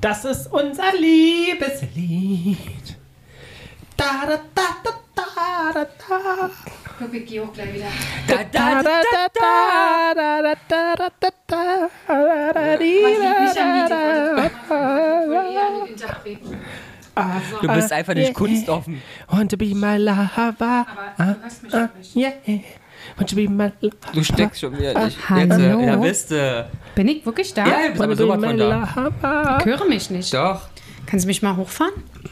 Das ist unser Liebeslied. Da, da, da, da, da, da, da. Guck, ich gehe auch gleich wieder. Da, da, da, da, da, da, da, da, da, da, da, Du bist einfach nicht kunstoffen. Want to be my lover. Aber du hörst mich auch nicht. Yeah. Want to be my lover. Du steckst schon wieder nicht. hallo? Jetzt, in der Wiste. Bin ich wirklich da? Ja, du bist aber sowas von da. Ich höre mich nicht. Doch. Kannst du mich mal hochfahren?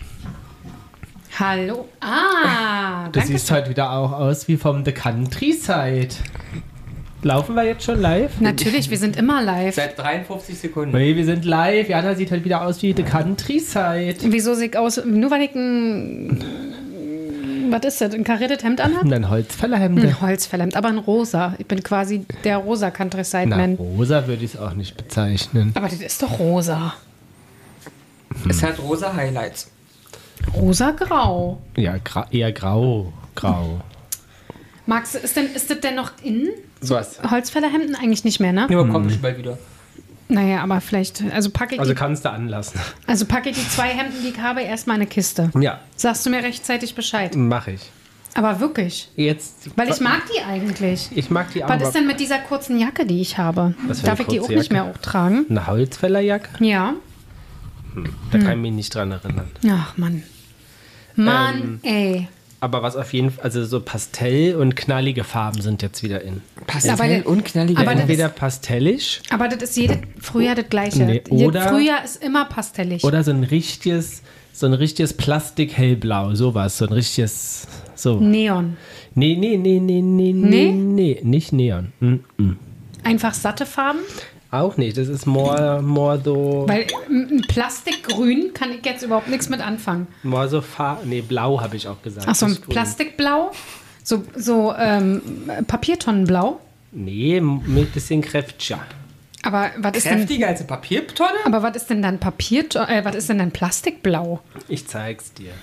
Hallo. Ah, Du danke. siehst heute wieder auch aus wie vom The Countryside. Laufen wir jetzt schon live? Natürlich, wir sind immer live. Seit 53 Sekunden. Nee, wir sind live. Jana sieht halt wieder aus wie The Countryside. Wieso sehe ich aus? Nur weil ich ein... Was ist das? Ein kariertes Hemd anhabe? Und ein Holzfällerhemde. Ein Holzverhemd, aber ein rosa. Ich bin quasi der rosa Na, Countryside-Man. rosa würde ich es auch nicht bezeichnen. Aber das ist doch rosa. Es hat rosa Highlights. Rosa-grau. Ja, eher grau. Grau. Max, ist das denn noch in? Was? Holzfällerhemden eigentlich nicht mehr, ne? Ja, aber kommt bestimmt bald wieder. Naja, aber vielleicht, also packe ich, Kannst du anlassen. packe ich die 2 Hemden, die ich habe, erstmal in eine Kiste. Ja, Sagst du mir rechtzeitig Bescheid? mache ich. Aber wirklich. Jetzt. Weil ich mag die eigentlich. Ich mag die Was aber. ist denn mit dieser kurzen Jacke, die ich habe? Was für Darf eine ich die auch kurze nicht mehr Jacke? auch tragen? Eine Holzfällerjacke? Ja. Da kann ich mich nicht dran erinnern. Ach, Mann. Mann, ey. Aber was auf jeden Fall, also so Pastell und knallige Farben sind jetzt wieder in. Pastell Aber- und knallige aber Ende. Entweder pastellisch Aber das ist jedes Frühjahr das Gleiche. Nee, Jedes oder- Frühjahr ist immer pastellig. oder so ein richtiges Plastik-hellblau, sowas. So ein richtiges. So. Neon. Nee, nicht Neon. Einfach satte Farben. Auch nicht. Das ist more so. Weil ein Plastikgrün kann ich jetzt überhaupt nichts mit anfangen. More so Nee, blau habe ich auch gesagt. Ach so, ein Nicht grün. Plastikblau. So Papiertonnenblau. Nee, mit bisschen kräftiger. Aber was ist denn... Kräftiger als eine Papiertonne? Aber was ist denn dann was ist denn dann Plastikblau? Ich zeig's dir.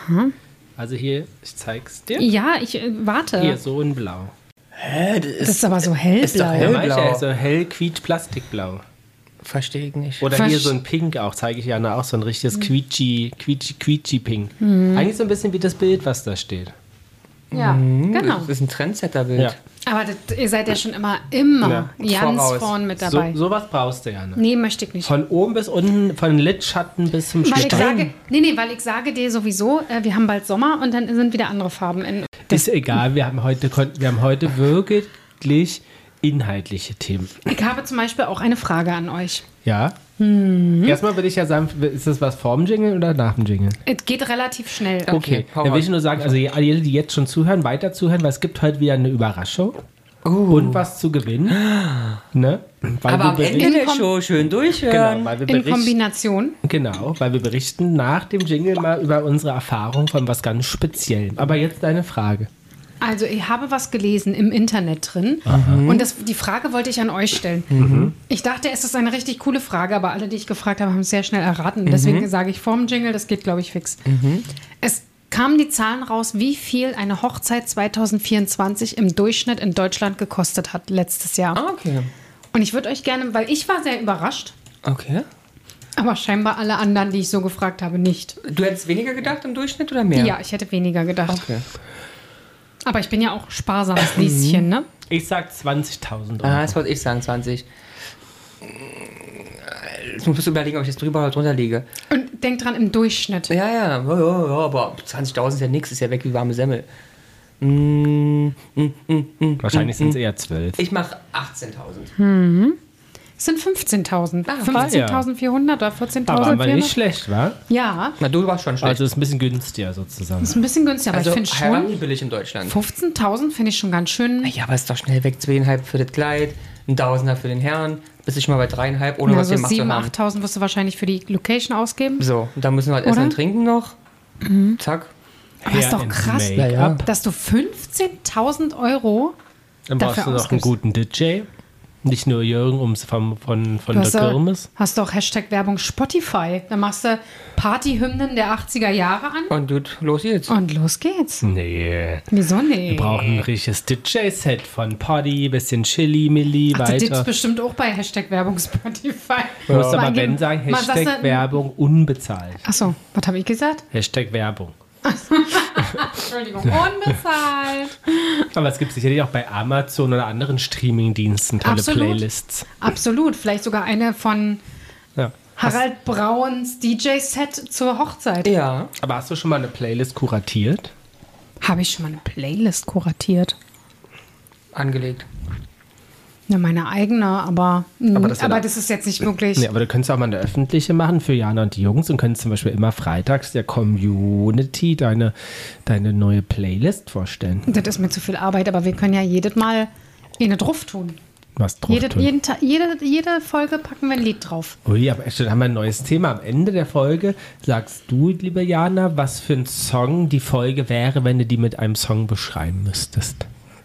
Also hier, ich zeig's dir. Ja, ich warte. Hier, so ein Blau. Hä? Das ist aber so hellblau. Ist doch Ja, hell. manche Hellblau. ist so hell quietsch Plastikblau. Verstehe ich nicht. Oder hier so ein Pink auch, zeige ich Jana auch, so ein richtiges quietschi Pink. Eigentlich so ein bisschen wie das Bild, was da steht. Ja, genau. Das ist ein Trendsetter-Bild. Ja. Aber ihr seid ja schon immer Ja. ganz Voraus. vorn mit dabei. Sowas brauchst du, Jana. Nee, möchte ich nicht. Von oben bis unten, von Lidschatten bis zum Weil ich Stein. sage, weil ich sage dir sowieso, wir haben bald Sommer und dann sind wieder andere Farben. Ist egal, wir haben heute wirklich inhaltliche Themen. Ich habe zum Beispiel auch eine Frage an euch. Ja? Erstmal würde ich ja sagen, ist das was vorm Jingle oder nach dem Jingle? Es geht relativ schnell. Okay, hau dann will raus. ich nur sagen, also alle, die jetzt schon zuhören, weiter zuhören, weil es gibt heute wieder eine Überraschung und was zu gewinnen. Ne? Weil Aber am wir Ende der Show schön durchhören. genau, weil wir In berichten, Kombination. genau, weil wir berichten nach dem Jingle mal über unsere Erfahrung von was ganz Speziellem. Aber jetzt deine Frage. Also ich habe was gelesen im Internet drin und die Frage wollte ich an euch stellen. Ich dachte, es ist eine richtig coole Frage, aber alle, die ich gefragt habe, haben es sehr schnell erraten. Deswegen sage ich vorm Jingle, das geht, glaube ich, fix. Es kamen die Zahlen raus, wie viel eine Hochzeit 2024 im Durchschnitt in Deutschland gekostet hat letztes Jahr. Ah, okay. Und ich würde euch gerne, weil ich war sehr überrascht, Okay. aber scheinbar alle anderen, die ich so gefragt habe, nicht. Du hättest weniger gedacht im Durchschnitt oder mehr? Ja, ich hätte weniger gedacht. Okay. Aber ich bin ja auch sparsames Lieschen, ne? Ich sag 20.000 Euro. Ah, das wollte ich sagen, 20. Jetzt muss ich überlegen, ob ich jetzt drüber oder drunter liege. Und denk dran, im Durchschnitt. Ja, aber 20.000 ist ja nichts, ist ja weg wie warme Semmel. Wahrscheinlich sind es eher 12. Ich mache 18.000. Es sind 15.000. Ah, 15.400 oder 14.400. Aber nicht schlecht, wa? Ja, Na, du warst schon schlecht. Also ist ein bisschen günstiger sozusagen. ist ein bisschen günstiger, aber Also ich finde heiraten schon, die billig in Deutschland. 15.000 finde ich schon ganz schön. Ja, aber ist doch schnell weg. 2,5 für das Kleid, ein Tausender für den Herrn. Bist du schon mal bei 3,5, ohne was Also wir machen zu 7.000, haben. 8.000 wirst du wahrscheinlich für die Location ausgeben. So, und dann müssen wir halt essen Oder? und trinken noch. Zack. Aber das ist doch and krass, Make-up. Ja. dass du 15.000 Euro Dann brauchst dafür du noch einen ausgibst. guten DJ. Nicht nur Jürgen von der Kirmes. Hast du auch Hashtag-Werbung Spotify. Da machst du Partyhymnen der 80er Jahre an. Und gut, los geht's. Und los geht's. Nee. Wieso nee? Wir brauchen ein richtiges DJ-Set von Party, bisschen Chili, Milli, Ach, das gibt's weiter. bestimmt auch bei Hashtag-Werbung Spotify. Du musst aber Eingeben. wenn sagen, Mal sagst Hashtag du- Werbung unbezahlt. Achso, was habe ich gesagt? Hashtag Werbung. Entschuldigung, unbezahlt. Aber es gibt sicherlich auch bei Amazon oder anderen Streaming-Diensten tolle Absolut. Playlists. Absolut. Vielleicht sogar eine von Ja. Harald Brauns DJ-Set zur Hochzeit. Ja. Aber hast du schon mal eine Playlist kuratiert? Habe ich schon mal eine Playlist kuratiert? Angelegt. Ja, meine eigene, aber das ist jetzt nicht wirklich. Nee, aber du könntest auch mal eine öffentliche machen für Jana und die Jungs und könntest zum Beispiel immer freitags der Community deine neue Playlist vorstellen. Das ist mir zu viel Arbeit, aber wir können ja jedes Mal eine drauf tun. Was drauf tun. Jede Folge packen wir ein Lied drauf. Ui, aber echt, dann haben wir ein neues Thema. Am Ende der Folge sagst du, liebe Jana, was für ein Song die Folge wäre, wenn du die mit einem Song beschreiben müsstest.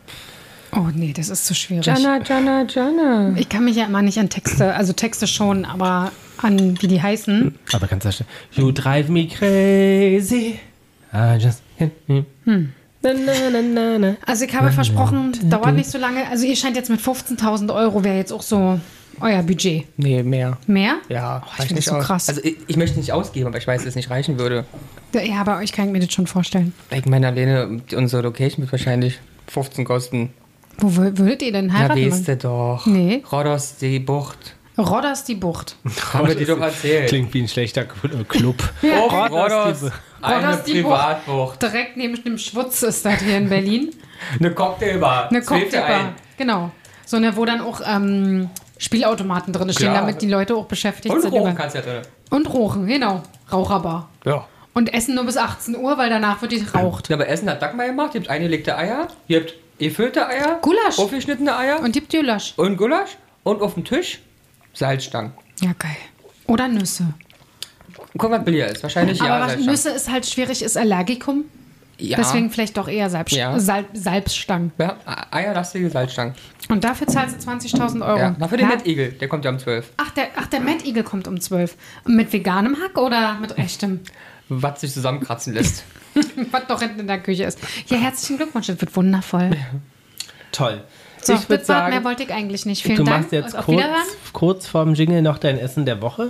Oh nee, das ist zu schwierig. Jana. Ich kann mich ja immer nicht an Texte, also Texte schon, aber an wie die heißen. Aber kannst du sagen, you drive me crazy. I just can't. Na, na, na, na, na. Also ich habe versprochen, dauert nicht so lange. Also ihr scheint jetzt mit 15.000 Euro wäre jetzt auch so euer Budget. Nee, mehr. Mehr? Ja, Oh, ich finde das so krass. Also ich möchte nicht ausgeben, aber ich weiß, dass es nicht reichen würde. Ja, bei euch kann ich mir das schon vorstellen. Ich meine, alleine unsere Location wird wahrscheinlich 15 kosten. Wo würdet ihr denn Na, heiraten? weißt du doch. Nee. Rodos, die Bucht. Rodders die Bucht. Haben wir dir doch erzählt. Klingt wie ein schlechter Club. Oh, Rodos, Rodos. Eine Rodos, die Privatbucht. Direkt neben dem Schwutz ist das hier in Berlin. Eine Cocktailbar. Eine 12 für Cocktailbar. einen. Genau. So eine, wo dann auch Spielautomaten drin stehen, Klar. damit die Leute auch beschäftigt Und sind. Rochen kannst du ja drin. Und Rochen, genau. Raucherbar. Ja. Und essen nur bis 18 Uhr, weil danach wird die raucht. Aber Essen hat Dagmar gemacht. Ihr habt eingelegte Eier. Ihr habt gefüllte Eier. Gulasch. Aufgeschnittene Eier. Und die Gulasch. Und Gulasch. Und auf dem Tisch Salzstangen. Ja, geil. Oder Nüsse. Guck mal, was billiger ist. Wahrscheinlich ja. Aber was Salzstangen. Nüsse ist halt schwierig, ist Allergikum. Ja. Deswegen vielleicht doch eher Ja. Salzstangen. Ja, eierlastige Salzstangen. Und dafür zahlst du 20.000 Euro. Ja. Dafür den Ja? Mad Eagle. Der kommt ja um 12. Ach, der Mad Eagle kommt um 12. Und mit veganem Hack oder mit echtem? Was sich zusammenkratzen lässt. Was noch hinten in der Küche ist. Ja, herzlichen Glückwunsch, das wird wundervoll. Toll. So, ich würde das war, mehr sagen, wollte ich eigentlich nicht. Vielen du Dank. machst jetzt und auf Wiederhören. kurz vorm Jingle noch dein Essen der Woche.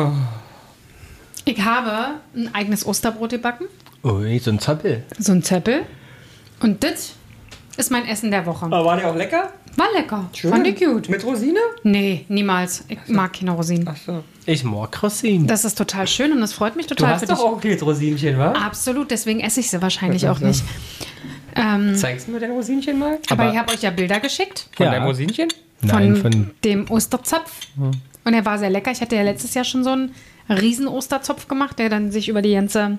Ich habe ein eigenes Osterbrot gebacken. Ui, so ein Zappel. So ein Zeppel. Und das ist mein Essen der Woche. Aber war der auch lecker? War lecker. Fand ich gut. Mit Rosine? Nee, niemals. Ich mag keine Rosinen. Achso. Ich mag Rosinen. Das ist total schön und das freut mich Du total hast doch auch jetzt Rosinchen, wa? Absolut, deswegen esse ich sie wahrscheinlich auch nicht. Zeigst du mir dein Rosinchen mal? Aber Aber- ich habe euch ja Bilder geschickt Von Ja. deinem Rosinchen? Nein, von von dem Osterzopf. Und er war sehr lecker. Ich hatte ja letztes Jahr schon so einen riesen Osterzopf gemacht, der dann sich über die ganze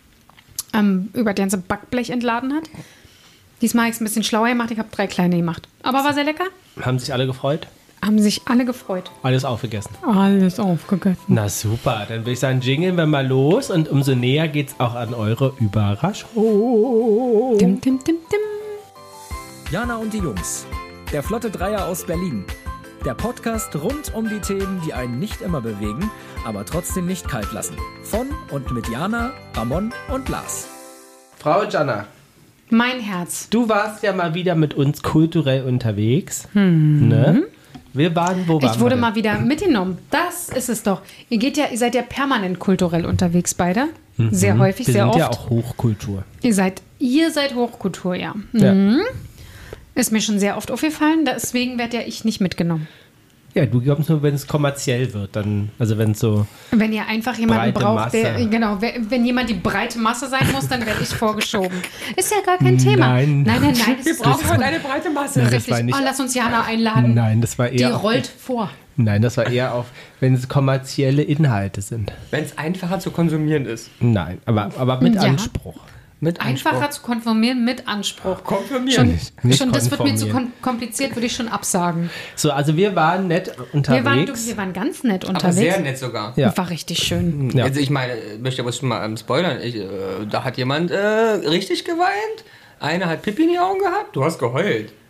Backblech entladen hat. Diesmal habe ich es ein bisschen schlauer gemacht. Ich habe 3 kleine gemacht. Aber war sehr lecker. haben sich alle gefreut. Haben sich alle gefreut. Alles aufgegessen. Alles aufgegessen. Na super, dann würde ich sagen, jingeln wir mal los und umso näher geht's auch an eure Überraschung. Dim, dim, dim, dim. Jana und die Jungs. Der Flotte Dreier aus Berlin. Der Podcast rund um die Themen, die einen nicht immer bewegen, aber trotzdem nicht kalt lassen. Von und mit Jana, Ramon und Lars. Frau Jana, Mein Herz. du warst ja mal wieder mit uns kulturell unterwegs. Ne? Wir waren, wo waren Ich wurde wir mal wieder mitgenommen. Das ist es doch. Ihr seid ja permanent kulturell unterwegs beide. Sehr häufig, Wir sehr sind oft. ja auch Hochkultur. Ihr seid Hochkultur, ja. Ja. Ist mir schon sehr oft aufgefallen, deswegen werde ja ich nicht mitgenommen. Ja, du glaubst nur, wenn es kommerziell wird, dann, also wenn es so, Wenn ihr einfach jemanden Breite braucht, der, Masse. genau, wenn jemand die breite Masse sein muss, dann werde ich vorgeschoben. Ist ja gar kein Thema. Nein. nein, es Wir ist brauchen so heute eine breite Masse. das richtig. war nicht- Oh, lass uns Jana einladen. nein, das war Die eher, rollt vor. nein, das war eher auf, wenn es kommerzielle Inhalte sind. Wenn es einfacher zu konsumieren ist. Nein, aber mit Ja. Anspruch. Mit Einfacher zu konformieren mit Anspruch. Konfirmieren. Nicht Schon das wird mir zu konformieren. kompliziert, würde ich schon absagen. So, also wir waren nett unterwegs. Wir waren ganz nett Aber unterwegs. sehr nett sogar. Ja. War richtig schön. Ja. Also ich meine, ich möchte aber schon mal spoilern. Da hat jemand richtig geweint. Einer hat Pipi in die Augen gehabt. Du hast geheult.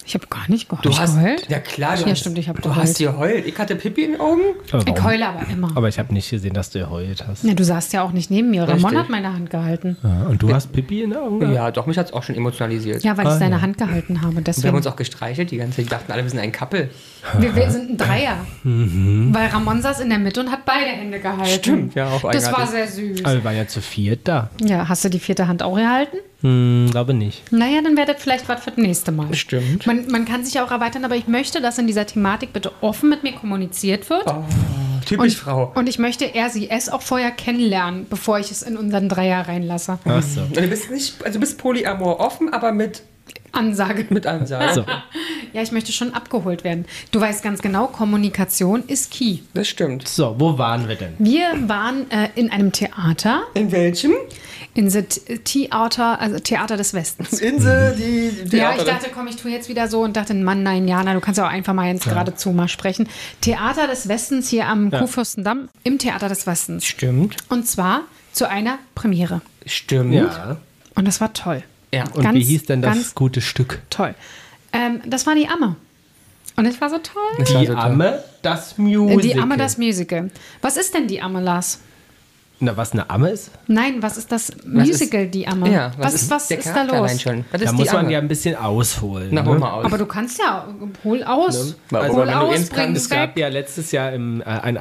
Ich habe gar nicht geheult. Du hast geheult? Ja klar, Ja, stimmt, ich habe du geheult. hast geheult. Ich hatte Pipi in den Augen. Ich heule aber immer. Aber ich habe nicht gesehen, dass du geheult hast. Ja, du saßt ja auch nicht neben mir. Ramon Richtig. hat meine Hand gehalten. Ja, und du hast Pipi in den Augen gehabt? Ja, doch, mich hat es auch schon emotionalisiert. Ja, weil ich seine Hand gehalten habe. Wir haben Deswegen. uns auch gestreichelt die ganze Zeit. Die dachten alle, wir sind ein Couple. Wir sind ein Dreier. Weil Ramon saß in der Mitte und hat beide Hände gehalten. Stimmt, ja, auch Das war eigenartig. sehr süß. Aber wir waren ja zu viert da. Ja, hast du die vierte Hand auch gehalten? Glaube nicht. Naja, dann wäre das vielleicht was für das nächste Mal. Stimmt. Man kann sich ja auch erweitern, aber ich möchte, dass in dieser Thematik bitte offen mit mir kommuniziert wird. Typisch Frau. Und ich möchte es auch vorher kennenlernen, bevor ich es in unseren Dreier reinlasse. Ach so. Und du bist nicht, also du bist Polyamor offen, aber mit Ansage. Ansage. So. Ja, ich möchte schon abgeholt werden. Du weißt ganz genau, Kommunikation ist key. Das stimmt. So, wo waren wir denn? Wir waren in einem Theater, In welchem? in the Theater, also Theater des Westens. Insel, die Ja, ich dachte, komm, ich tue jetzt wieder so und dachte, Mann, nein, Jana, du kannst ja auch einfach mal jetzt geradezu mal sprechen. Theater des Westens hier am Kurfürstendamm, im Theater des Westens. Stimmt. Und zwar zu einer Premiere. Stimmt. Ja. Und das war toll. Ja. Und Ganz, wie hieß denn das ganz gute Stück? Toll. Das war die Amme. Und es war so toll. Die Amme, das Musical. Die Amme, das Musical. Was ist denn die Amme, Lars? Na, was eine Amme ist? Nein, was ist das Musical, die Amme? Ja, was ist der da Charakter allein los? schon? Was Da ist muss die man Amme? ja ein bisschen ausholen. Na, ne? hol mal aus. Aber du kannst ja, hol aus. Also, Hol wenn du aus, ins bring Es es gab weg. ja letztes Jahr ein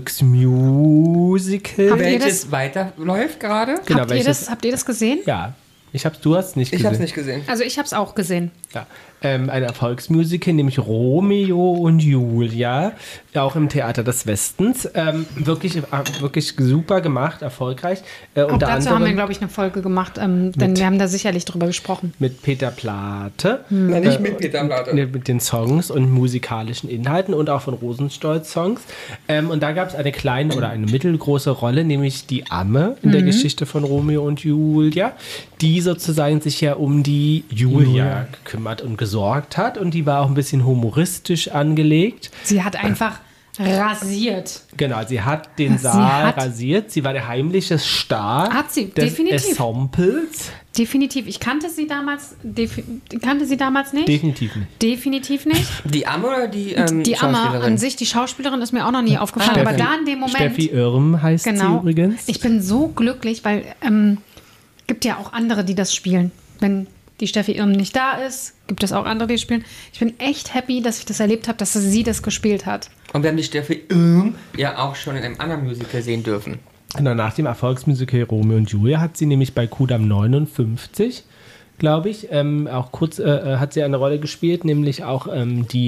Erfolgsmusical. Habt ihr Welches weiterläuft gerade? Genau, Habt ihr das gesehen? Ja, du hast es nicht Ich gesehen. habe es nicht gesehen. Also ich habe es auch gesehen. Ja, ein Erfolgsmusical, nämlich Romeo und Julia, auch im Theater des Westens. Wirklich super gemacht, erfolgreich. Auch Unter dazu haben wir, anderem glaube ich, eine Folge gemacht, denn wir haben da sicherlich drüber gesprochen. mit Peter Plate. Na, nicht mit Peter Plate. Mit den Songs und musikalischen Inhalten und auch von Rosenstolz-Songs. Und da gab es eine kleine oder eine mittelgroße Rolle, nämlich die Amme in der Geschichte von Romeo und Julia, die sozusagen sich ja um die Julia gekümmert und gesorgt hat. Und die war auch ein bisschen humoristisch angelegt. Sie hat einfach rasiert. Genau, sie hat den Saal rasiert. Sie war der heimliche Star Hat sie, des definitiv. Ensembles. Definitiv. Ich kannte sie damals nicht. Definitiv nicht. Definitiv nicht. Die Amme oder die Die Amme Schauspielerin? an sich, die Schauspielerin, ist mir auch noch nie aufgefallen. Aber da in dem Moment. Steffi Irm heißt sie Genau. übrigens. Ich bin so glücklich, weil gibt ja auch andere, die das spielen. Wenn die Steffi Irm nicht da ist, gibt es auch andere, die spielen. Ich bin echt happy, dass ich das erlebt habe, dass sie das gespielt hat. Und wir haben die Steffi Irm ja auch schon in einem anderen Musical sehen dürfen. Genau, nach dem Erfolgsmusical Romeo und Julia hat sie nämlich bei Kudam 59, glaube ich, auch kurz hat sie eine Rolle gespielt, nämlich auch da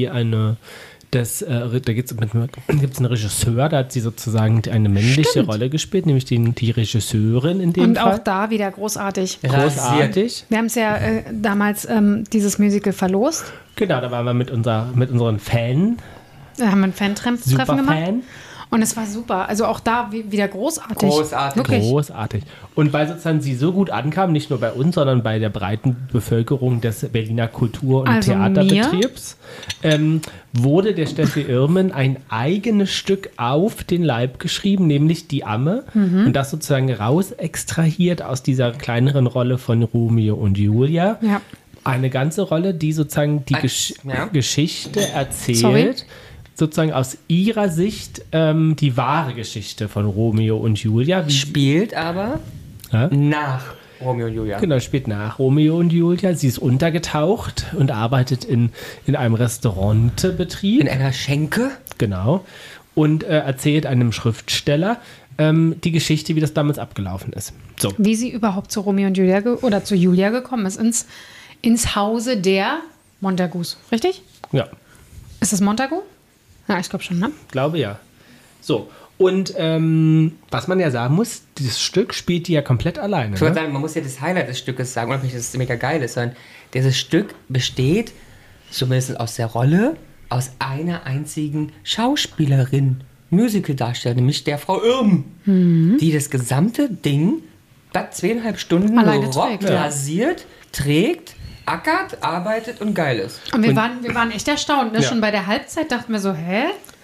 gibt's einen Regisseur, da hat sie sozusagen eine männliche Rolle gespielt, nämlich die Regisseurin in dem Und Fall. auch da wieder großartig. Großartig. Wir haben es ja damals dieses Musical verlost. Genau, da waren wir mit unseren Fan, Da haben wir ein Fan-Treffen gemacht. Superfan. Und es war super. Also auch da wieder großartig. Großartig. Wirklich. Großartig. Und weil sozusagen sie so gut ankam, nicht nur bei uns, sondern bei der breiten Bevölkerung des Berliner Kultur- und Also Theaterbetriebs, wurde der Steffi Irmen ein eigenes Stück auf den Leib geschrieben, nämlich die Amme. Und das sozusagen raus extrahiert aus dieser kleineren Rolle von Romeo und Julia. Ja. Eine ganze Rolle, die sozusagen die Ja. Geschichte erzählt. Sorry. Sozusagen aus ihrer Sicht die wahre Geschichte von Romeo und Julia. Spielt aber Ja? nach Romeo und Julia. Genau, spielt nach Romeo und Julia. Sie ist untergetaucht und arbeitet in einem Restaurantbetrieb. In einer Schenke. Genau. Und erzählt einem Schriftsteller die Geschichte, wie das damals abgelaufen ist. So. Wie sie überhaupt zu Romeo und Julia oder zu Julia gekommen ist. Ins Hause der Montagus. Richtig? Ja, Ist das Montagu? Ja, ich glaube schon, ne? glaube ja. So. Und was man ja sagen muss, dieses Stück spielt die ja komplett alleine. Ich würde Ne? sagen, man muss ja das Highlight des Stückes sagen, unabhängig, dass es mega geil ist, sondern dieses Stück besteht, zumindest aus der Rolle, aus einer einzigen Schauspielerin, Musical-Darstellerin, nämlich der Frau Irm, die das gesamte Ding, das 2,5 Stunden Alleine rockt, trägt, ja. rasiert, trägt, ackert, arbeitet und geil ist. Und wir waren echt erstaunt. Ne? Ja. Schon bei der Halbzeit dachten wir so, hä?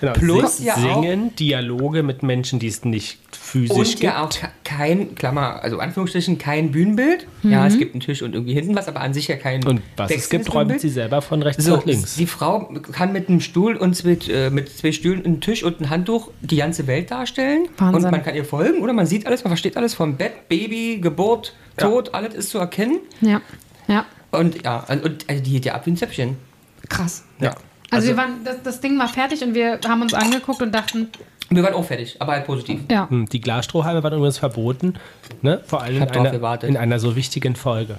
Genau, Plus ja singen, Dialoge mit Menschen, die es nicht physisch und gibt. ja auch kein, Klammer, also Anführungsstrichen, kein Bühnenbild. Ja, es gibt einen Tisch und irgendwie hinten was, aber an sich ja kein Und was es gibt, räumt sie selber von rechts nach links. Die Frau kann mit einem Stuhl und mit 2 Stühlen, einem Tisch und einem Handtuch die ganze Welt darstellen. Wahnsinn. Und man kann ihr folgen oder man sieht alles, man versteht alles vom Bett, Baby, Geburt, Tod, alles ist zu erkennen. Ja. Und ja, und die geht ja ab wie ein Zäpfchen. Krass. Ja. Also wir waren, das Ding war fertig und wir haben uns angeguckt und dachten, Wir waren auch fertig, aber halt positiv. ja. Die Glasstrohhalme waren übrigens verboten, ne? Vor allem in einer so wichtigen Folge.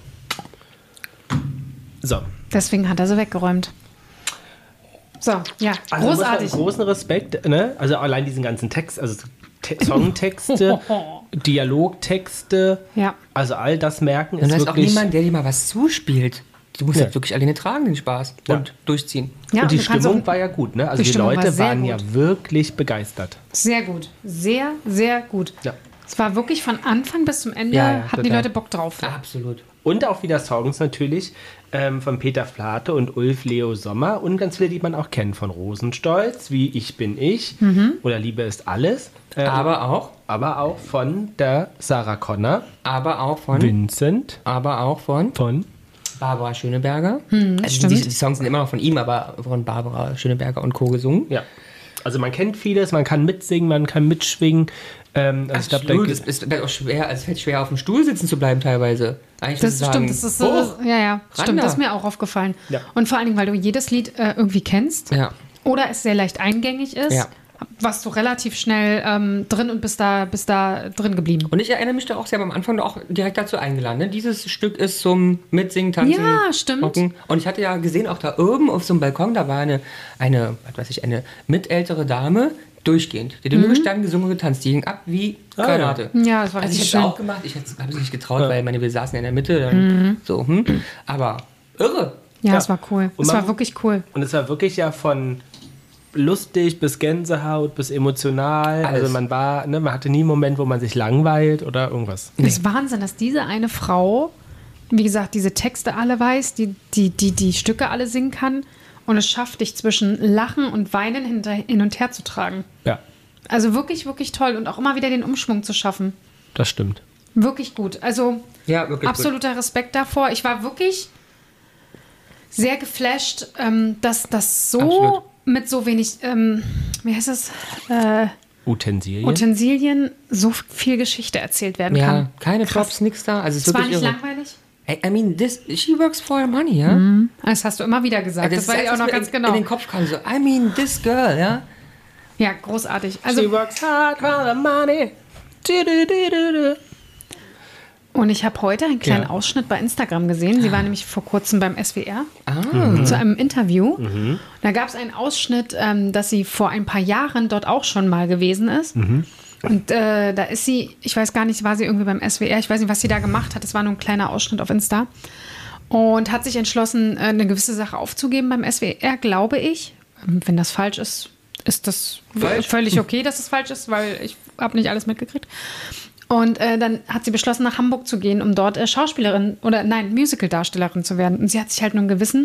So. Deswegen hat er sie weggeräumt. So, ja, Also großartig. Großen Respekt, ne? Also allein diesen ganzen Text, also Songtexte, Dialogtexte, Ja. also all das merken Und ist da ist auch wirklich... niemand, der dir mal was zuspielt. Du musst Ja. halt wirklich alleine tragen, den Spaß. Ja. Und durchziehen. Ja, und die du kannst Stimmung auch- war ja gut, ne? Also Die die Stimmung war Leute sehr waren ja gut. wirklich begeistert. Sehr gut. Sehr, sehr gut. Ja. Es war wirklich von Anfang bis zum Ende, Ja, ja, hatten die total. Leute Bock drauf. Absolut. Und auch wieder Songs natürlich von Peter Flate und Ulf Leo Sommer und ganz viele, die man auch kennt von Rosenstolz, wie Ich bin ich oder Liebe ist alles. Aber auch von der Sarah Connor, von Vincent, von Barbara Schöneberger. Also stimmt. die Songs sind immer noch von ihm, aber von Barbara Schöneberger und Co. gesungen. ja. Also man kennt vieles, man kann mitsingen, man kann mitschwingen. Also ich glaub, Absolut. Es ist auch schwer, es fällt schwer, auf dem Stuhl sitzen zu bleiben teilweise. Eigentlich Das zu stimmt, sagen, das ist so, hoch. ja, stimmt, da. das ist mir auch aufgefallen. Ja. Und vor allen Dingen, weil du jedes Lied irgendwie kennst Ja. oder es sehr leicht eingängig ist, Ja. warst du relativ schnell drin und bist da drin geblieben. Und ich erinnere mich da auch, sie haben am Anfang auch direkt dazu eingeladen. Ne? Dieses Stück ist zum Mitsingen, Tanzen, Ja, stimmt. Rocken. Und ich hatte ja gesehen, auch da oben auf so einem Balkon, da war eine mitältere Dame, durchgehend. Die hat nur gestanden, gesungen und getanzt. Die ging ab wie Granate. Ja, das war Also ich richtig hätte es schön. auch gemacht. Ich habe es nicht getraut, weil wir saßen ja in der Mitte. Dann so, Aber irre. Ja, Ja. es war cool. Und Es man- war wirklich cool. Und es war wirklich ja von lustig bis Gänsehaut bis emotional. Alles. Also man hatte nie einen Moment, wo man sich langweilt oder irgendwas. Das ist Wahnsinn, dass diese eine Frau, wie gesagt, diese Texte alle weiß, die Stücke alle singen kann und es schafft, dich zwischen Lachen und Weinen hin und her zu tragen. Ja, Also wirklich, wirklich toll und auch immer wieder den Umschwung zu schaffen. das stimmt. Wirklich gut. Also Ja, wirklich absoluter Respekt davor. Ich war wirklich sehr geflasht, dass das so Absolut. mit so wenig, wie heißt es, Utensilien. Utensilien so viel Geschichte erzählt werden Ja, kann. keine Krass. Props, nix da. Also es ist Es war wirklich nicht irre. langweilig. I mean, she works for her money, ja? Das hast du immer wieder gesagt. Also Das weiß ich auch noch ganz in genau. den Kopf kam so, I mean, this girl, ja? Ja, großartig. She Also, works hard for the money. Du. und ich habe heute einen kleinen Ja. Ausschnitt bei Instagram gesehen. Sie war nämlich vor kurzem beim SWR Ah. zu einem Interview. Da gab es einen Ausschnitt, dass sie vor ein paar Jahren dort auch schon mal gewesen ist. Und da ist sie, ich weiß gar nicht, war sie irgendwie beim SWR, ich weiß nicht, was sie da gemacht hat. Das war nur ein kleiner Ausschnitt auf Insta. Und hat sich entschlossen, eine gewisse Sache aufzugeben beim SWR, glaube ich. Wenn das falsch ist, ist das Falsch. völlig okay, dass es falsch ist, weil ich habe nicht alles mitgekriegt. Und dann hat sie beschlossen, nach Hamburg zu gehen, um dort Schauspielerin Musical-Darstellerin zu werden. Und sie hat sich halt nur einen gewissen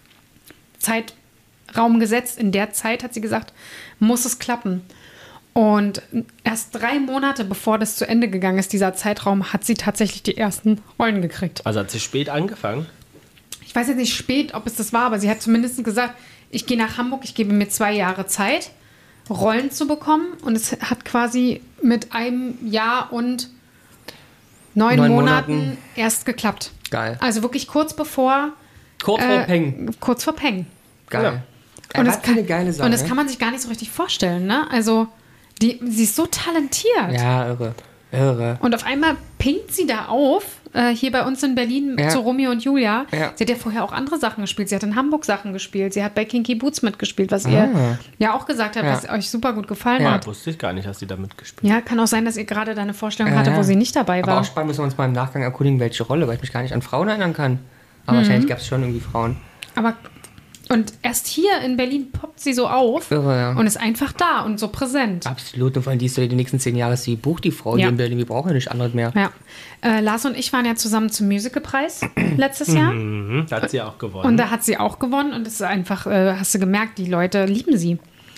Zeitraum gesetzt. In der Zeit, hat sie gesagt, muss es klappen. Und erst 3 Monate bevor das zu Ende gegangen ist, dieser Zeitraum, hat sie tatsächlich die ersten Rollen gekriegt. Also hat sie spät angefangen. Ich weiß jetzt nicht spät, ob es das war, aber sie hat zumindest gesagt, ich gehe nach Hamburg, ich gebe mir 2 Jahre Zeit, Rollen zu bekommen. Und es hat quasi mit einem Jahr und 9 9 Monaten Monaten. erst geklappt. Geil. Also wirklich kurz bevor... Kurz vor Peng. Kurz vor Peng. Geil. Ja. Und das das eine geile Sache. Und das kann man sich gar nicht so richtig vorstellen, ne? Also, sie ist so talentiert. Ja, irre. Irre. Und auf einmal pinkt sie da auf, hier bei uns in Berlin Ja. zu Romeo und Julia. Ja. Sie hat ja vorher auch andere Sachen gespielt. Sie hat in Hamburg Sachen gespielt. Sie hat bei Kinky Boots mitgespielt, was ihr ja auch gesagt habt, Ja. was euch super gut gefallen Ja. hat. Wusste ich gar nicht, dass sie da mitgespielt hat. Ja, kann auch sein, dass ihr gerade da eine Vorstellung hatte, wo sie nicht dabei Aber war. auch spannend müssen wir uns mal im Nachgang erkundigen, welche Rolle, weil ich mich gar nicht an Frauen erinnern kann. Aber wahrscheinlich gab es schon irgendwie Frauen. Aber und erst hier in Berlin poppt sie so auf Irre, ja. und ist einfach da und so präsent. Absolut. Und vor allem die ist ja die nächsten 10 Jahre sie bucht die Frau Ja. hier in Berlin. Wir brauchen ja nichts anderes mehr. Ja. Lars und ich waren ja zusammen zum Musicalpreis letztes Jahr. Da hat sie auch gewonnen. Und da hat sie auch gewonnen und es ist einfach, hast du gemerkt, die Leute lieben sie.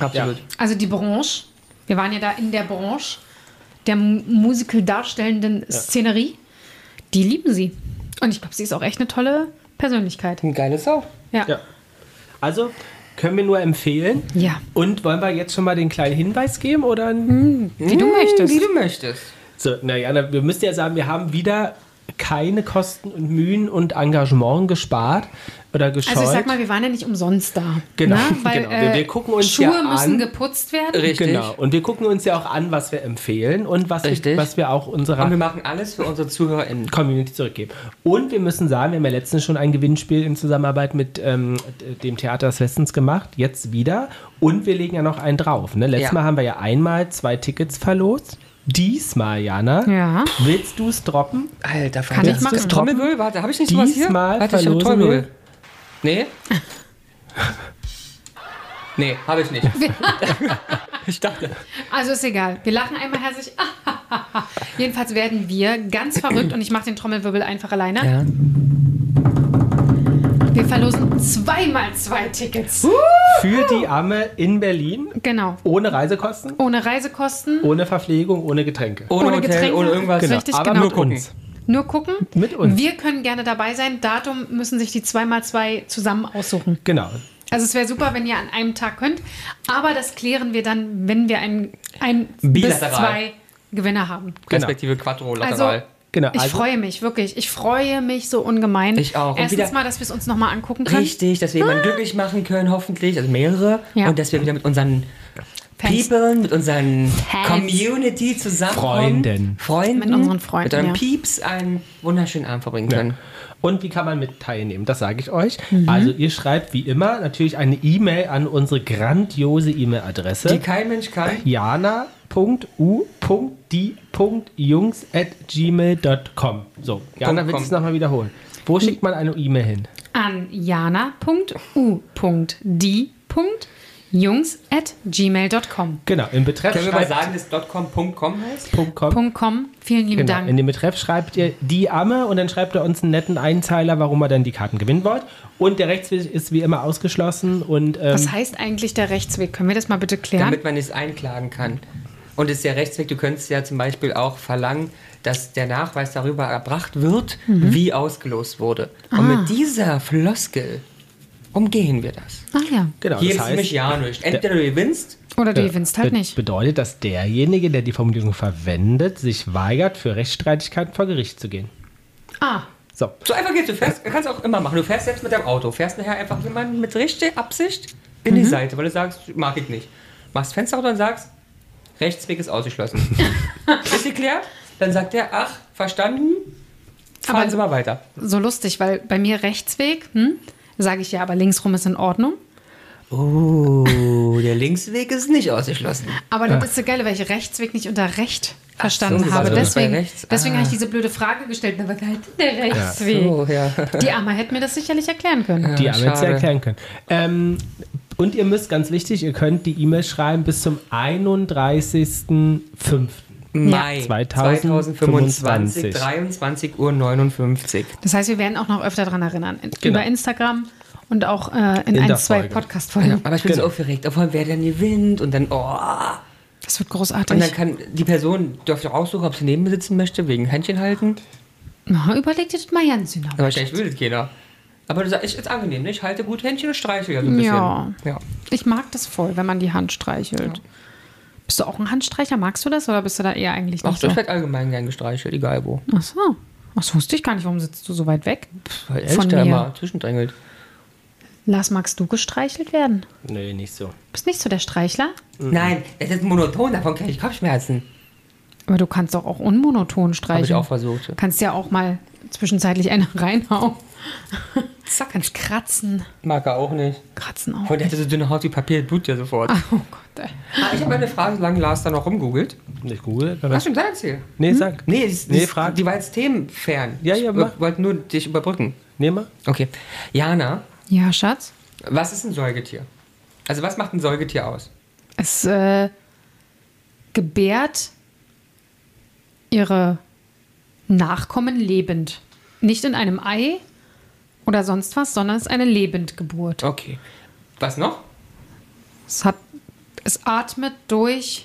Absolut. Ja. Also die Branche, wir waren ja da in der Branche der Musical darstellenden Szenerie, die lieben sie. Und ich glaube, sie ist auch echt eine tolle Persönlichkeit. Ein geiles Sau. Ja. Ja. Also können wir nur empfehlen. Ja. Und wollen wir jetzt schon mal den kleinen Hinweis geben? Oder? Wie du möchtest. Wie du möchtest. So, naja, wir müssen ja sagen, wir haben wieder keine Kosten und Mühen und Engagement gespart oder gescheut. Also ich sag mal, wir waren ja nicht umsonst da. Genau, ne? Weil, genau. Wir gucken uns Schuhe ja müssen an. geputzt werden. Richtig. Genau. Und wir gucken uns ja auch an, was wir empfehlen und was wir auch unserer Und wir machen alles für unsere ZuhörerInnen. Community zurückgeben. Und wir müssen sagen, wir haben ja letztens schon ein Gewinnspiel in Zusammenarbeit mit dem Theater des Westens gemacht, jetzt wieder. Und wir legen ja noch einen drauf. Ne? Letztes Mal haben wir ja einmal 2 Tickets verlost. Diesmal, Jana, Ja. willst du es droppen? Alter, Kann ich machen. Trommelwirbel? Warte, habe ich nicht sowas hier? Diesmal Warte, ich habe verlosen Trommelwirbel. Nee? Nee, habe ich nicht. Ich dachte. Also ist egal. Wir lachen einmal herzlich. Jedenfalls werden wir ganz verrückt und ich mache den Trommelwirbel einfach alleine. Ja. Wir verlosen 2x2 Tickets. Für die Amme in Berlin, Genau. ohne Reisekosten, Ohne Reisekosten. ohne Verpflegung, ohne Getränke. Ohne Hotel, Getränke. ohne irgendwas. Genau, Richtig, aber genau. mit uns. Nur gucken. Mit uns. Wir können gerne dabei sein. Datum müssen sich die 2x2 zusammen aussuchen. Genau. Also es wäre super, wenn ihr an einem Tag könnt. Aber das klären wir dann, wenn wir ein bis Bilateral. 2 Gewinner haben. Respektive Quattro Also lateral. Genau. ich also, freue mich, wirklich. Ich freue mich so ungemein. Ich auch. Und Erstens wieder- mal, dass wir es uns nochmal angucken können. Richtig, dass wir jemanden glücklich machen können, hoffentlich. Also mehrere. Ja. Und dass wir wieder mit unseren Fans. People, mit unseren Fans. Community zusammenkommen. Freunden. Mit unseren Freunden, Mit euren ja. Peeps einen wunderschönen Abend verbringen ja. können. Und wie kann man mit teilnehmen? Das sage ich euch. Also ihr schreibt wie immer natürlich eine E-Mail an unsere grandiose E-Mail-Adresse. Die kein Mensch kann. jana.u.die.jungs@gmail.com. So, Jana, willst du es nochmal wiederholen? Wo schickt man eine E-Mail hin? An jana.u.die.jungs@gmail.com. Genau, im Betreff Können wir mal schreibt sagen, dass .com heißt? .com. .com. Vielen lieben Genau, Dank. in dem Betreff schreibt ihr die Amme und dann schreibt ihr uns einen netten Einzeiler, warum ihr dann die Karten gewinnen wollt. Und der Rechtsweg ist wie immer ausgeschlossen. Und Was heißt eigentlich der Rechtsweg? Können wir das mal bitte klären? Damit man es einklagen kann. Und es ist der Rechtsweg, du könntest ja zum Beispiel auch verlangen, dass der Nachweis darüber erbracht wird, wie ausgelost wurde. Und mit dieser Floskel umgehen wir das. Ah ja. genau, Hier das ist nämlich heißt, ja nicht. Entweder du gewinnst, Oder du gewinnst halt nicht. bedeutet, dass derjenige, der die Formulierung verwendet, sich weigert, für Rechtsstreitigkeiten vor Gericht zu gehen. Ah, So, so einfach geht's. Du fährst, kannst auch immer machen. Du fährst jetzt mit deinem Auto, fährst nachher einfach jemanden mit richtiger Absicht in die Seite, weil du sagst, mag ich nicht. Machst Fenster runter und sagst, Rechtsweg ist ausgeschlossen. Ist geklärt? Dann sagt der, ach, verstanden, fahren Aber- Sie mal weiter. so lustig, weil bei mir Rechtsweg, sage ich ja, aber linksrum ist in Ordnung. Oh, der Linksweg ist nicht ausgeschlossen. Aber das ist so geil, weil ich Rechtsweg nicht unter Recht verstanden so, habe. also Deswegen, bei rechts. deswegen Ah. habe ich diese blöde Frage gestellt. Na, was halt der Rechtsweg? Oh, ja. Die Amma hätte mir das sicherlich erklären können. die Amme hätte sie schade. erklären können. Und ihr müsst, ganz wichtig, ihr könnt die E-Mail schreiben bis zum 31.05. Mai 2025. 23:59 Uhr. Das heißt, wir werden auch noch öfter daran erinnern. Genau. Über Instagram und auch in In der 1, 2 Folge. Podcast-Folgen. Aber ich bin Genau. so aufgeregt, obwohl wer dann gewinnt und dann, oh. Das wird großartig. Und dann kann die Person, dürfte aussuchen, ob sie neben mir sitzen möchte, wegen Händchen halten. Na, überleg dir das mal ganz genau. Aber wahrscheinlich will das keiner. Aber du sagst, ist angenehm, ne? Ich halte gut Händchen und streiche ja so ein bisschen. Ja. Ja. Ich mag das voll, wenn man die Hand streichelt. Bist du auch ein Handstreicher? Magst du das oder bist du da eher eigentlich Ach, nicht das so? wird allgemein gern gestreichelt, egal wo. Ach so. Das wusste ich gar nicht. Warum sitzt du so weit weg? Weil Von Elster mir. immer zwischendrängelt. Lars, magst du gestreichelt werden? Nee, nicht so. Bist nicht so der Streichler? Nein, das ist monoton, davon kriege ich Kopfschmerzen. Aber du kannst doch auch unmonoton Habe streicheln. ich auch versucht. Kannst ja auch mal zwischenzeitlich eine reinhauen. Zack. Kannst kratzen. Mag er auch nicht. Kratzen auch. Und der hatte so dünne Haut wie Papier, das blutet ja sofort. Oh Gott, ey. Ich habe eine Frage, solange Lars da noch rumgoogelt. Nicht Google? Hast du denn erzählt? Nee, sag. Nee, frag. die war jetzt themenfern. Ja, ja, ich mach. wollte nur dich überbrücken. Nee, mal. Okay. Jana, Ja, Schatz. was ist ein Säugetier? Also was macht ein Säugetier aus? Es gebärt ihre Nachkommen lebend. Nicht in einem Ei oder sonst was, sondern es ist eine Lebendgeburt. Okay. Was noch? Es hat Es atmet durch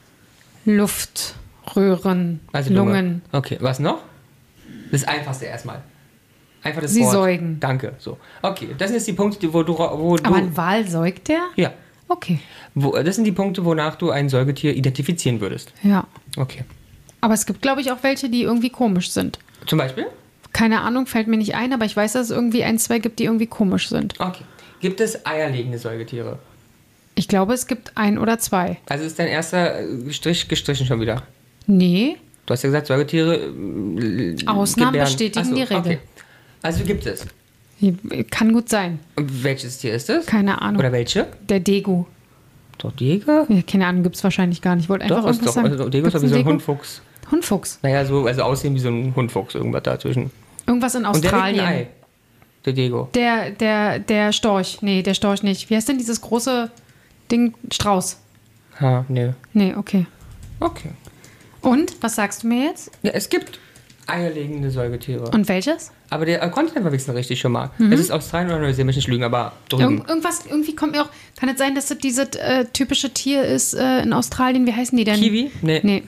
Luftröhren, Also Lungen. Okay, was noch? Das Einfachste erstmal. Einfach das Sie Wort. säugen. Danke. So. Okay, das sind jetzt die Punkte, wo du. Aber ein Wal säugt der? Ja. Okay. Das sind die Punkte, wonach du ein Säugetier identifizieren würdest. Ja. Okay. Aber es gibt, glaube ich, auch welche, die irgendwie komisch sind. Zum Beispiel? Keine Ahnung, fällt mir nicht ein, aber ich weiß, dass es irgendwie 1, 2 gibt, die irgendwie komisch sind. Okay. Gibt es eierlegende Säugetiere? Ich glaube, es gibt 1 oder 2. Also ist dein erster Strich gestrichen schon wieder? Nee, Du hast ja gesagt, Säugetiere. Ausnahmen gebären. bestätigen Ach so, die Regel. Okay. Also gibt es. Kann gut sein. Und welches Tier ist es? Keine Ahnung. Oder welche? Der Degu. Doch, Jäger? Ja, keine Ahnung, gibt es wahrscheinlich gar nicht. Ich wollte einfach Doch, ist irgendwas doch. sagen. Also Dego ist doch wie Gibt's so ein einen Degu? Hundfuchs. Hundfuchs. Naja, so, also aussehen wie so ein Hundfuchs, irgendwas dazwischen. Irgendwas in Und der legt ein Australien. Ei. Der Dego. Der Storch. Nee, der Storch nicht. Wie heißt denn dieses große Ding? Strauß. Ha, nee. Nee, okay. Okay. Und, was sagst du mir jetzt? Ja, es gibt eierlegende Säugetiere. Und welches? Aber der Kontinent verwechseln richtig schon mal. Mhm. Es ist Australien oder Neuseeland, ich nicht lügen, aber drüben. Irgendwie kommt mir auch. Kann es sein, dass das dieses typische Tier ist in Australien? Wie heißen die denn? Kiwi? Nee.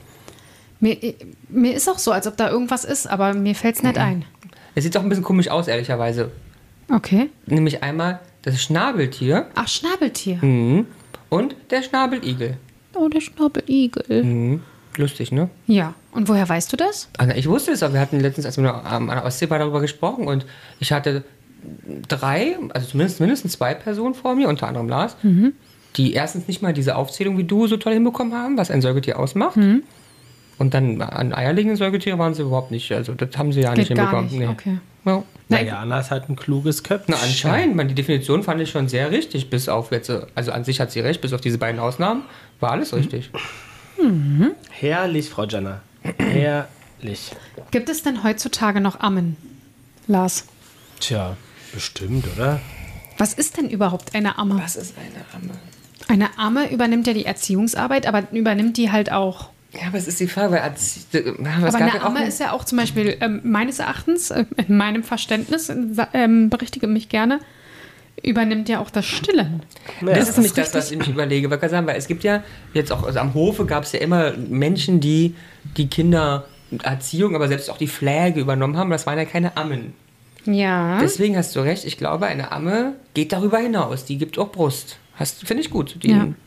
Nee. Mir ist auch so, als ob da irgendwas ist, aber mir fällt es nicht ein. Es sieht doch ein bisschen komisch aus, ehrlicherweise. Okay. Nämlich einmal das Schnabeltier Ach, Schnabeltier. und der Schnabeligel. Oh, der Schnabeligel. Lustig, ne? Ja. Und woher weißt du das? Also ich wusste es, aber wir hatten letztens, als wir noch an der Ostsee waren, darüber gesprochen und ich hatte 3, also mindestens 2 Personen vor mir, unter anderem Lars, die erstens nicht mal diese Aufzählung wie du so toll hinbekommen haben, was ein Säugetier ausmacht. Und dann an eierlegende Säugetiere waren sie überhaupt nicht, also das haben sie ja nicht Geht gar hinbekommen. nicht. Okay. Ja. Naja, Anna ist halt ein kluges Köpfchen. Na, anscheinend, die Definition fand ich schon sehr richtig, bis auf jetzt, also an sich hat sie recht, bis auf diese beiden Ausnahmen, war alles richtig. Herrlich, Frau Janna. Herrlich. Gibt es denn heutzutage noch Ammen, Lars? Tja, bestimmt, oder? Was ist denn überhaupt eine Amme? Was ist eine Amme? Eine Amme übernimmt ja die Erziehungsarbeit, aber übernimmt die halt auch. Ja, aber es ist die Frage, weil Aber eine Amme ist ja auch zum Beispiel, meines Erachtens, in meinem Verständnis, berichtige mich gerne, übernimmt ja auch das Stillen. Das ist nicht das, was ich mich überlege. Weil es gibt ja jetzt auch, also am Hofe gab es ja immer Menschen, die Kindererziehung, aber selbst auch die Pflege übernommen haben. Das waren ja keine Ammen. Ja. Deswegen hast du recht. Ich glaube, eine Amme geht darüber hinaus. Die gibt auch Brust. Finde ich gut.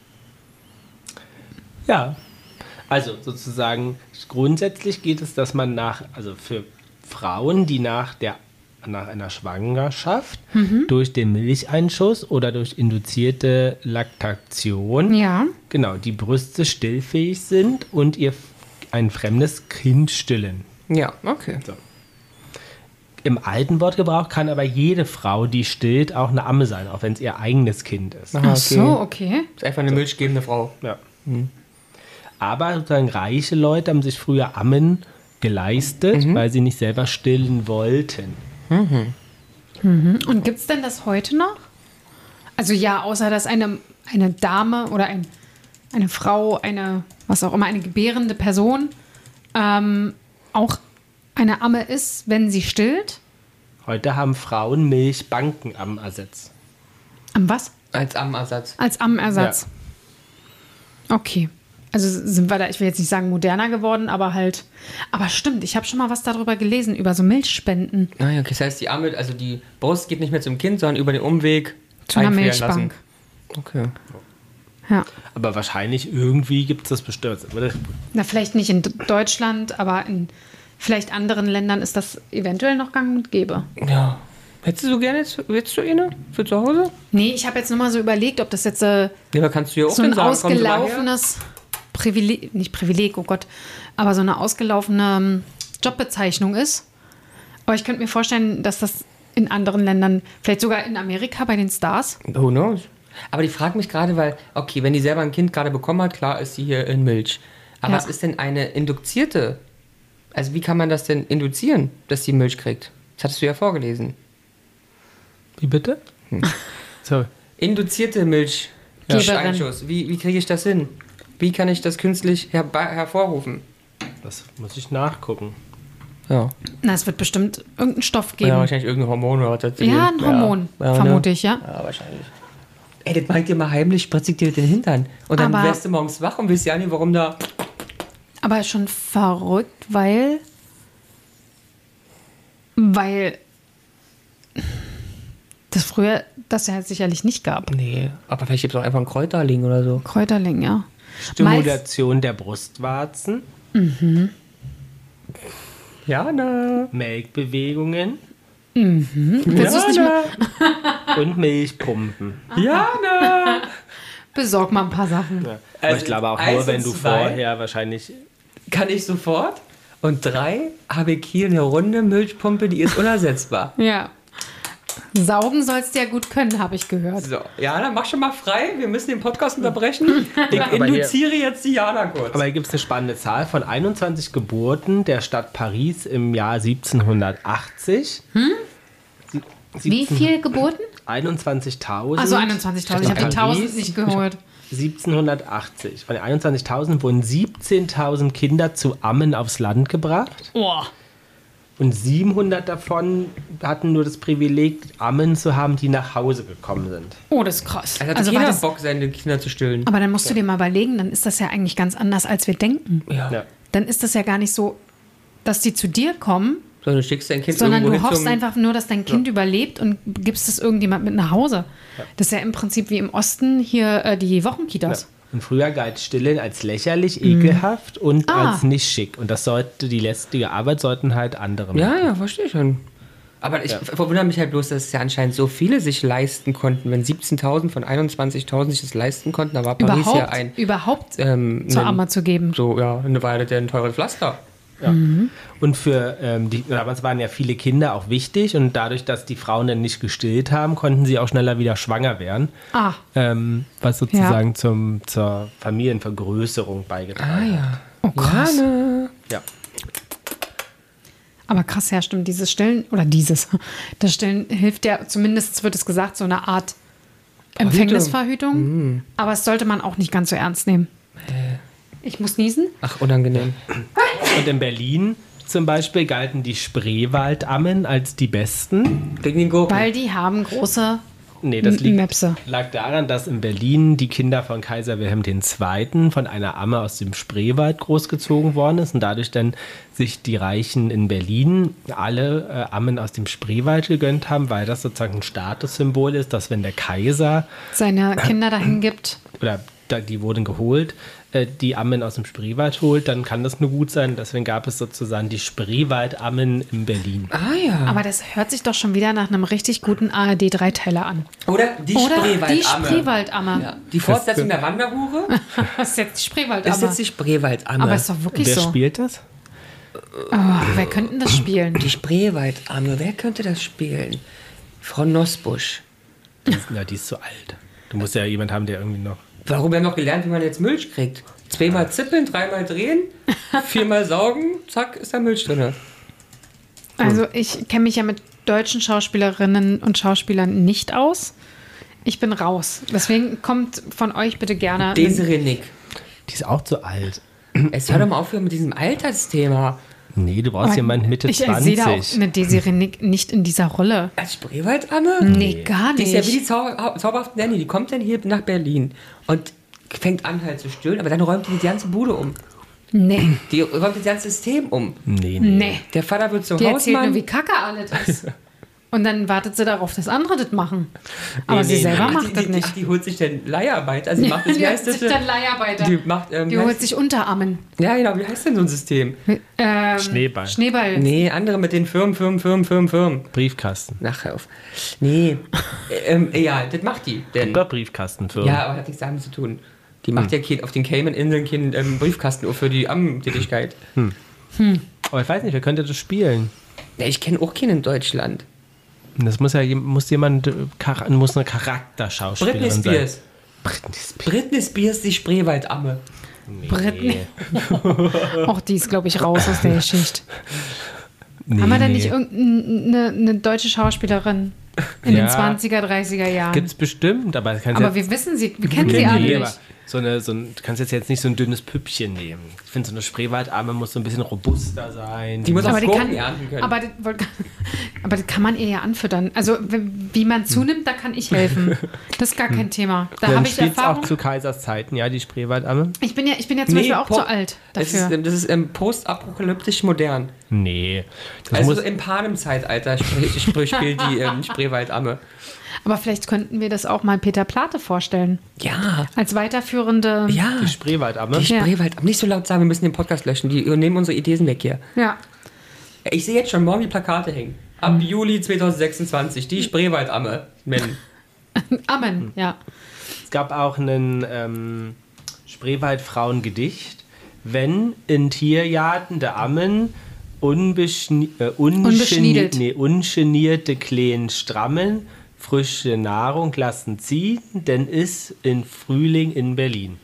Ja. Also sozusagen, grundsätzlich geht es, dass man also für Frauen, die nach einer Schwangerschaft durch den Milcheinschuss oder durch induzierte Laktation, genau, die Brüste stillfähig sind und ihr ein fremdes Kind stillen. Ja, okay. So. Im alten Wortgebrauch kann aber jede Frau, die stillt, auch eine Amme sein, auch wenn es ihr eigenes Kind ist. Ach so, okay. Ist einfach eine milchgebende Frau. Ja. Aber sozusagen reiche Leute haben sich früher Ammen geleistet, weil sie nicht selber stillen wollten. Und gibt es denn das heute noch? Also ja, außer dass eine Dame oder eine Frau, was auch immer, eine gebärende Person auch eine Amme ist, wenn sie stillt. Heute haben Frauen Milchbanken am Ersatz. Am was? Als Ammenersatz. Als Ammenersatz. Ja. Okay. Also sind wir da, ich will jetzt nicht sagen moderner geworden, aber halt. Aber stimmt, ich habe schon mal was darüber gelesen, über so Milchspenden. Ah ja, okay. Das heißt, die Amme, also die Brust geht nicht mehr zum Kind, sondern über den Umweg zu einer einfrieren Milchbank. Lassen. Okay. Ja. Aber wahrscheinlich irgendwie gibt es das bestimmt. Na, vielleicht nicht in Deutschland, aber in vielleicht anderen Ländern ist das eventuell noch gang und gäbe. Ja. Hättest du so gerne jetzt zu Ihnen? Für zu Hause? Nee, ich habe jetzt nur mal so überlegt, ob das jetzt Ja, aber kannst du ja auch so ein dann sagen, komm, ausgelaufenes Privileg, nicht Privileg, oh Gott, aber so eine ausgelaufene Jobbezeichnung ist. Aber ich könnte mir vorstellen, dass das in anderen Ländern, vielleicht sogar in Amerika bei den Stars. Who knows? Aber die fragt mich gerade, weil, okay, wenn die selber ein Kind gerade bekommen hat, klar ist sie hier in Milch. Aber was ist denn eine induzierte? Also wie kann man das denn induzieren, dass sie Milch kriegt? Das hattest du ja vorgelesen. Wie bitte? So. Induzierte Milcheinschuss. Wie kriege ich das hin? Wie kann ich das künstlich hervorrufen? Das muss ich nachgucken. Ja. Na, es wird bestimmt irgendeinen Stoff geben. Ja, wahrscheinlich irgendein Hormon oder was. Ja, ein Hormon, vermute ich, ja. Ja, wahrscheinlich. Ey, das meint ihr mal heimlich, spritze ich dir den Hintern. Und dann Aber- wärst du morgens wach und weißt ja nicht, warum da... Aber schon verrückt, weil das früher das ja sicherlich nicht gab. Nee, aber vielleicht gibt es auch einfach einen Kräuterling oder so. Kräuterling, ja. Stimulation der Brustwarzen, Jana. Melkbewegungen Willst du es nicht mal? und Milchpumpen. Jana. Besorg mal ein paar Sachen. Ja. Aber Also ich glaube auch 1 nur, wenn und du 2 vorher wahrscheinlich... Kann ich sofort. Und 3 habe ich hier eine runde Milchpumpe, die ist unersetzbar. Ja. Saugen sollst du ja gut können, habe ich gehört. So, Jana, mach schon mal frei. Wir müssen den Podcast unterbrechen. Ich Aber hier- induziere jetzt die Jana kurz. Aber hier gibt es eine spannende Zahl von 21 Geburten der Stadt Paris im Jahr 1780. Wie viel Geburten? 21.000. Also 21.000. Ich habe die 1000 nicht gehört. 1780. Von den 21.000 wurden 17.000 Kinder zu Ammen aufs Land gebracht. Oh. Und 700 davon hatten nur das Privileg, Ammen zu haben, die nach Hause gekommen sind. Oh, das ist krass. Also hat war jeder das, Bock, seine Kinder zu stillen. aber dann musst du dir mal überlegen, dann ist das ja eigentlich ganz anders, als wir denken. Ja. Dann ist das ja gar nicht so, dass die zu dir kommen, So, du schickst dein Kind sondern irgendwo du hin hoffst zum... einfach nur, dass dein Kind überlebt und gibst es irgendjemand mit nach Hause. Das ist ja im Prinzip wie im Osten hier die Wochenkitas. Und früher galt Stillen als lächerlich, ekelhaft und als nicht schick. Und das sollte, die lästige Arbeit sollten halt andere machen. Ja, verstehe ich schon. Aber ich verwundere mich halt bloß, dass es ja anscheinend so viele sich leisten konnten. Wenn 17.000 von 21.000 sich das leisten konnten, da war Paris ja ein... Überhaupt zur ein- Amme zu geben. So, ja, eine Weile der ein teures Pflaster. Ja. Und für damals waren ja viele Kinder auch wichtig und dadurch, dass die Frauen dann nicht gestillt haben, konnten sie auch schneller wieder schwanger werden. Ah, Was sozusagen zur Familienvergrößerung beigetragen hat. oh krass. Ja. Aber krass, ja, stimmt. Dieses Stillen, das Stillen hilft ja, zumindest wird es gesagt, so eine Art Empfängnisverhütung. Aber es sollte man auch nicht ganz so ernst nehmen. Ich muss niesen. Ach, unangenehm. Und in Berlin zum Beispiel galten die Spreewaldammen als die besten. Wegen den Gurken. Weil die haben große Nee, das Möpse. lag daran, dass in Berlin die Kinder von Kaiser Wilhelm II. Von einer Amme aus dem Spreewald großgezogen worden ist und dadurch dann sich die Reichen in Berlin alle Ammen aus dem Spreewald gegönnt haben, weil das sozusagen ein Statussymbol ist, dass wenn der Kaiser Seine Kinder dahin gibt. oder die wurden geholt, die Ammen aus dem Spreewald holt, dann kann das nur gut sein. Deswegen gab es sozusagen die Spreewaldammen in Berlin. Ah ja. Aber das hört sich doch schon wieder nach einem richtig guten ARD-Dreiteiler an. Oder die Oder Spreewaldamme. die Spreewaldamme. Ja. Die Fortsetzung der Wanderhure Das ist jetzt die Spreewaldamme. ist jetzt die Spreewaldamme. Aber ist doch wirklich Wer so. spielt das? Oh, wer könnte denn das spielen? Die Spreewaldamme, wer könnte das spielen? Frau Nosbusch. Ja, die ist zu alt. Du musst ja jemand haben, der irgendwie noch... Warum wir haben noch gelernt, wie man jetzt Milch kriegt? 2-mal zippeln, 3-mal drehen, 4-mal saugen, zack, ist da Milch drin. Also ich kenne mich ja mit deutschen Schauspielerinnen und Schauspielern nicht aus. Ich bin raus. Deswegen kommt von euch bitte gerne... Desiree Nick. Die ist auch zu alt. Es hör doch mal aufhören mit diesem Altersthema. Nee, du brauchst jemanden Mitte ich 20. sehe da auch eine Desiree Nick nicht in dieser Rolle. Als Spreewaldamme? Nee, gar Die nicht. ist ja wie die zauberhafte Nanny. Die kommt dann hier nach Berlin und fängt an halt zu stillen, aber dann räumt die ganze Bude um. Nee, Die räumt das ganze System um. nee. Der Vater wird zum Die erzählt nur, Hausmann. wie kacke alles ist. Und dann wartet sie darauf, dass andere das machen. Aber sie selber Ach, macht das nicht. Die holt sich dann Leiharbeit. Also die macht das, wie Die heißt holt das? sich dann Leiharbeiter. Die macht, Die wie holt heißt- sich Unterarmen. Ja, genau, wie heißt denn so ein System? Schneeball. Schneeball. Nee, andere mit den Firmen. Briefkasten. Ach, hör auf. Nee, ja, das macht die. Denn, Oder Briefkastenfirma. ja, aber hat nichts damit zu tun. Die macht ja auf den Cayman-Inseln keinen Briefkasten für die Ammentätigkeit. Aber ich weiß nicht, wer könnte das spielen? Ja, ich kenne auch keinen in Deutschland. Das muss ja muss jemand, muss eine Charakterschauspielerin Britney sein. Spears. Britney Spears. Britney Spears, die Spreewaldamme. Britney. Auch die ist, glaube ich, raus aus der Geschichte. Nee, Haben wir denn nicht irgendeine deutsche Schauspielerin in Ja. den 20er, 30er Jahren? Gibt's bestimmt, aber das kannst Aber ja, wir wissen sie, wir kennen sie alle nee, nicht. aber du kannst jetzt nicht so ein dünnes Püppchen nehmen. Ich finde, so eine Spreewaldamme muss so ein bisschen robuster sein. Die muss Aber auch die Gurken kann, ernten können. aber Aber das kann man ihr ja anfüttern. Also wie man zunimmt, da kann ich helfen. Das ist gar kein Thema. Da habe ich spielt's Erfahrung. auch zu Kaisers Zeiten, ja, die Spreewaldamme? Ich bin ja zum Beispiel auch zu alt dafür. Das ist postapokalyptisch modern. Nee. Das Also muss, im Panem-Zeitalter spielt die Spreewaldamme. Aber vielleicht könnten wir das auch mal Peter Plate vorstellen. Ja. Als weiterführende. Ja. die Spreewaldamme? Die Spreewaldamme. Nicht so laut sagen, wir müssen den Podcast löschen. Die nehmen unsere Ideen weg hier. Ja. Ich sehe jetzt schon morgen die Plakate hängen. Ab Juli 2026. Die Spreewaldamme. Amen, ja. Es gab auch ein Spreewaldfrauengedicht. Wenn in Tiergarten der Ammen ungenierte Kleen strammen, frische Nahrung lassen ziehen, denn ist in Frühling in Berlin.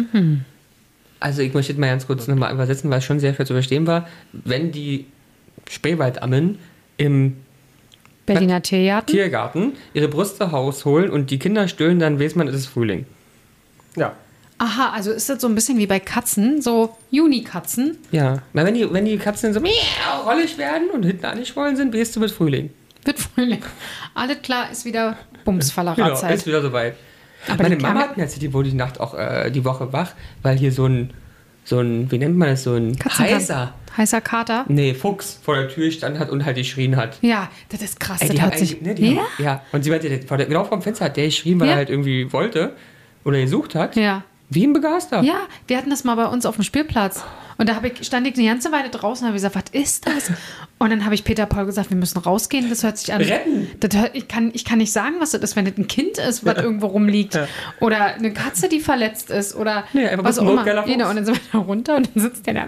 Also ich möchte mal ganz kurz nochmal übersetzen, weil es schon sehr schwer zu verstehen war. Wenn die Spreewaldammen im Berliner Tiergarten ihre Brüste rausholen und die Kinder stöhnen, dann weiß man, es ist Frühling. Ja. Aha, also ist das so ein bisschen wie bei Katzen, so Junikatzen. Ja. Na, wenn die Katzen so rollig werden und hinten angeschwollen sind, weißt du mit Frühling. Wird Frühling. Alles klar, ist wieder Genau, Bumsfallererzeit. ist wieder soweit. Aber Meine die Mama Kerle- hat mir erzählt, die wurde die Nacht auch die Woche wach, weil hier so ein, wie nennt man das, so ein Heißer Kater. Fuchs vor der Tür stand hat und halt geschrien hat. Ja, das ist krass. Ey, das die hört haben sich. eigentlich, ne, die Ja? haben, ja, und sie meinte, genau vor dem Fenster hat der geschrien, weil Ja. er halt irgendwie wollte oder gesucht hat. Ja. Wie ein Begeister. Ja, wir hatten das mal bei uns auf dem Spielplatz. Und da stand ich eine ganze Weile draußen und habe gesagt, was ist das? Und dann habe ich Peter Paul gesagt, wir müssen rausgehen, das hört sich an. Retten. Ich kann nicht sagen, was das ist, wenn das ein Kind ist, was irgendwo rumliegt. Oder eine Katze, die verletzt ist. Oder Nee, einfach was ein auch immer. notgeiler Fuchs. Genau, und dann sind wir da runter und dann sitzt der da.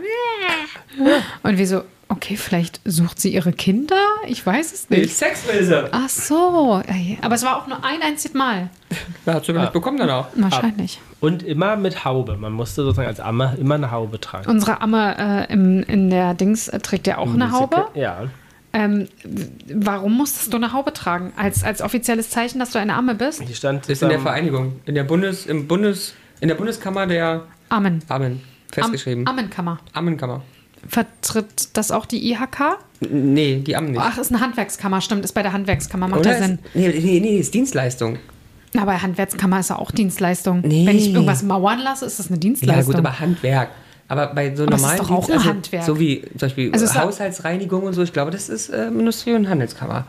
Und wir so, okay, vielleicht sucht sie ihre Kinder? Ich weiß es Nee, nicht. Sex will sie. Ach so. Aber es war auch nur ein einziges Mal. Ja, hat sie gar nicht bekommen dann auch. Wahrscheinlich. Und immer mit Haube. Man musste sozusagen als Amme immer eine Haube tragen. Unsere Amme in der Dings trägt ja auch eine Haube. Ja. Warum musstest du eine Haube tragen? Als offizielles Zeichen, dass du eine Amme bist? Hier stand Das ist in der Vereinigung, in der Bundeskammer der Ammen. Ammen festgeschrieben. Ammenkammer. Ammenkammer. Vertritt das auch die IHK? Nee, die Ammen nicht. Ach, ist eine Handwerkskammer, stimmt, ist bei der Handwerkskammer, macht Oder ja Sinn. Nee, ist Dienstleistung. Na, bei Handwerkskammer ist ja auch Dienstleistung. Nee. Wenn ich irgendwas mauern lasse, ist das eine Ja Dienstleistung. gut, aber Handwerk. Aber bei so Aber es normalen ist doch auch ein Handwerk. so wie zum Beispiel Also es ist- Haushaltsreinigung und so, ich glaube, das ist Industrie- und Handelskammer.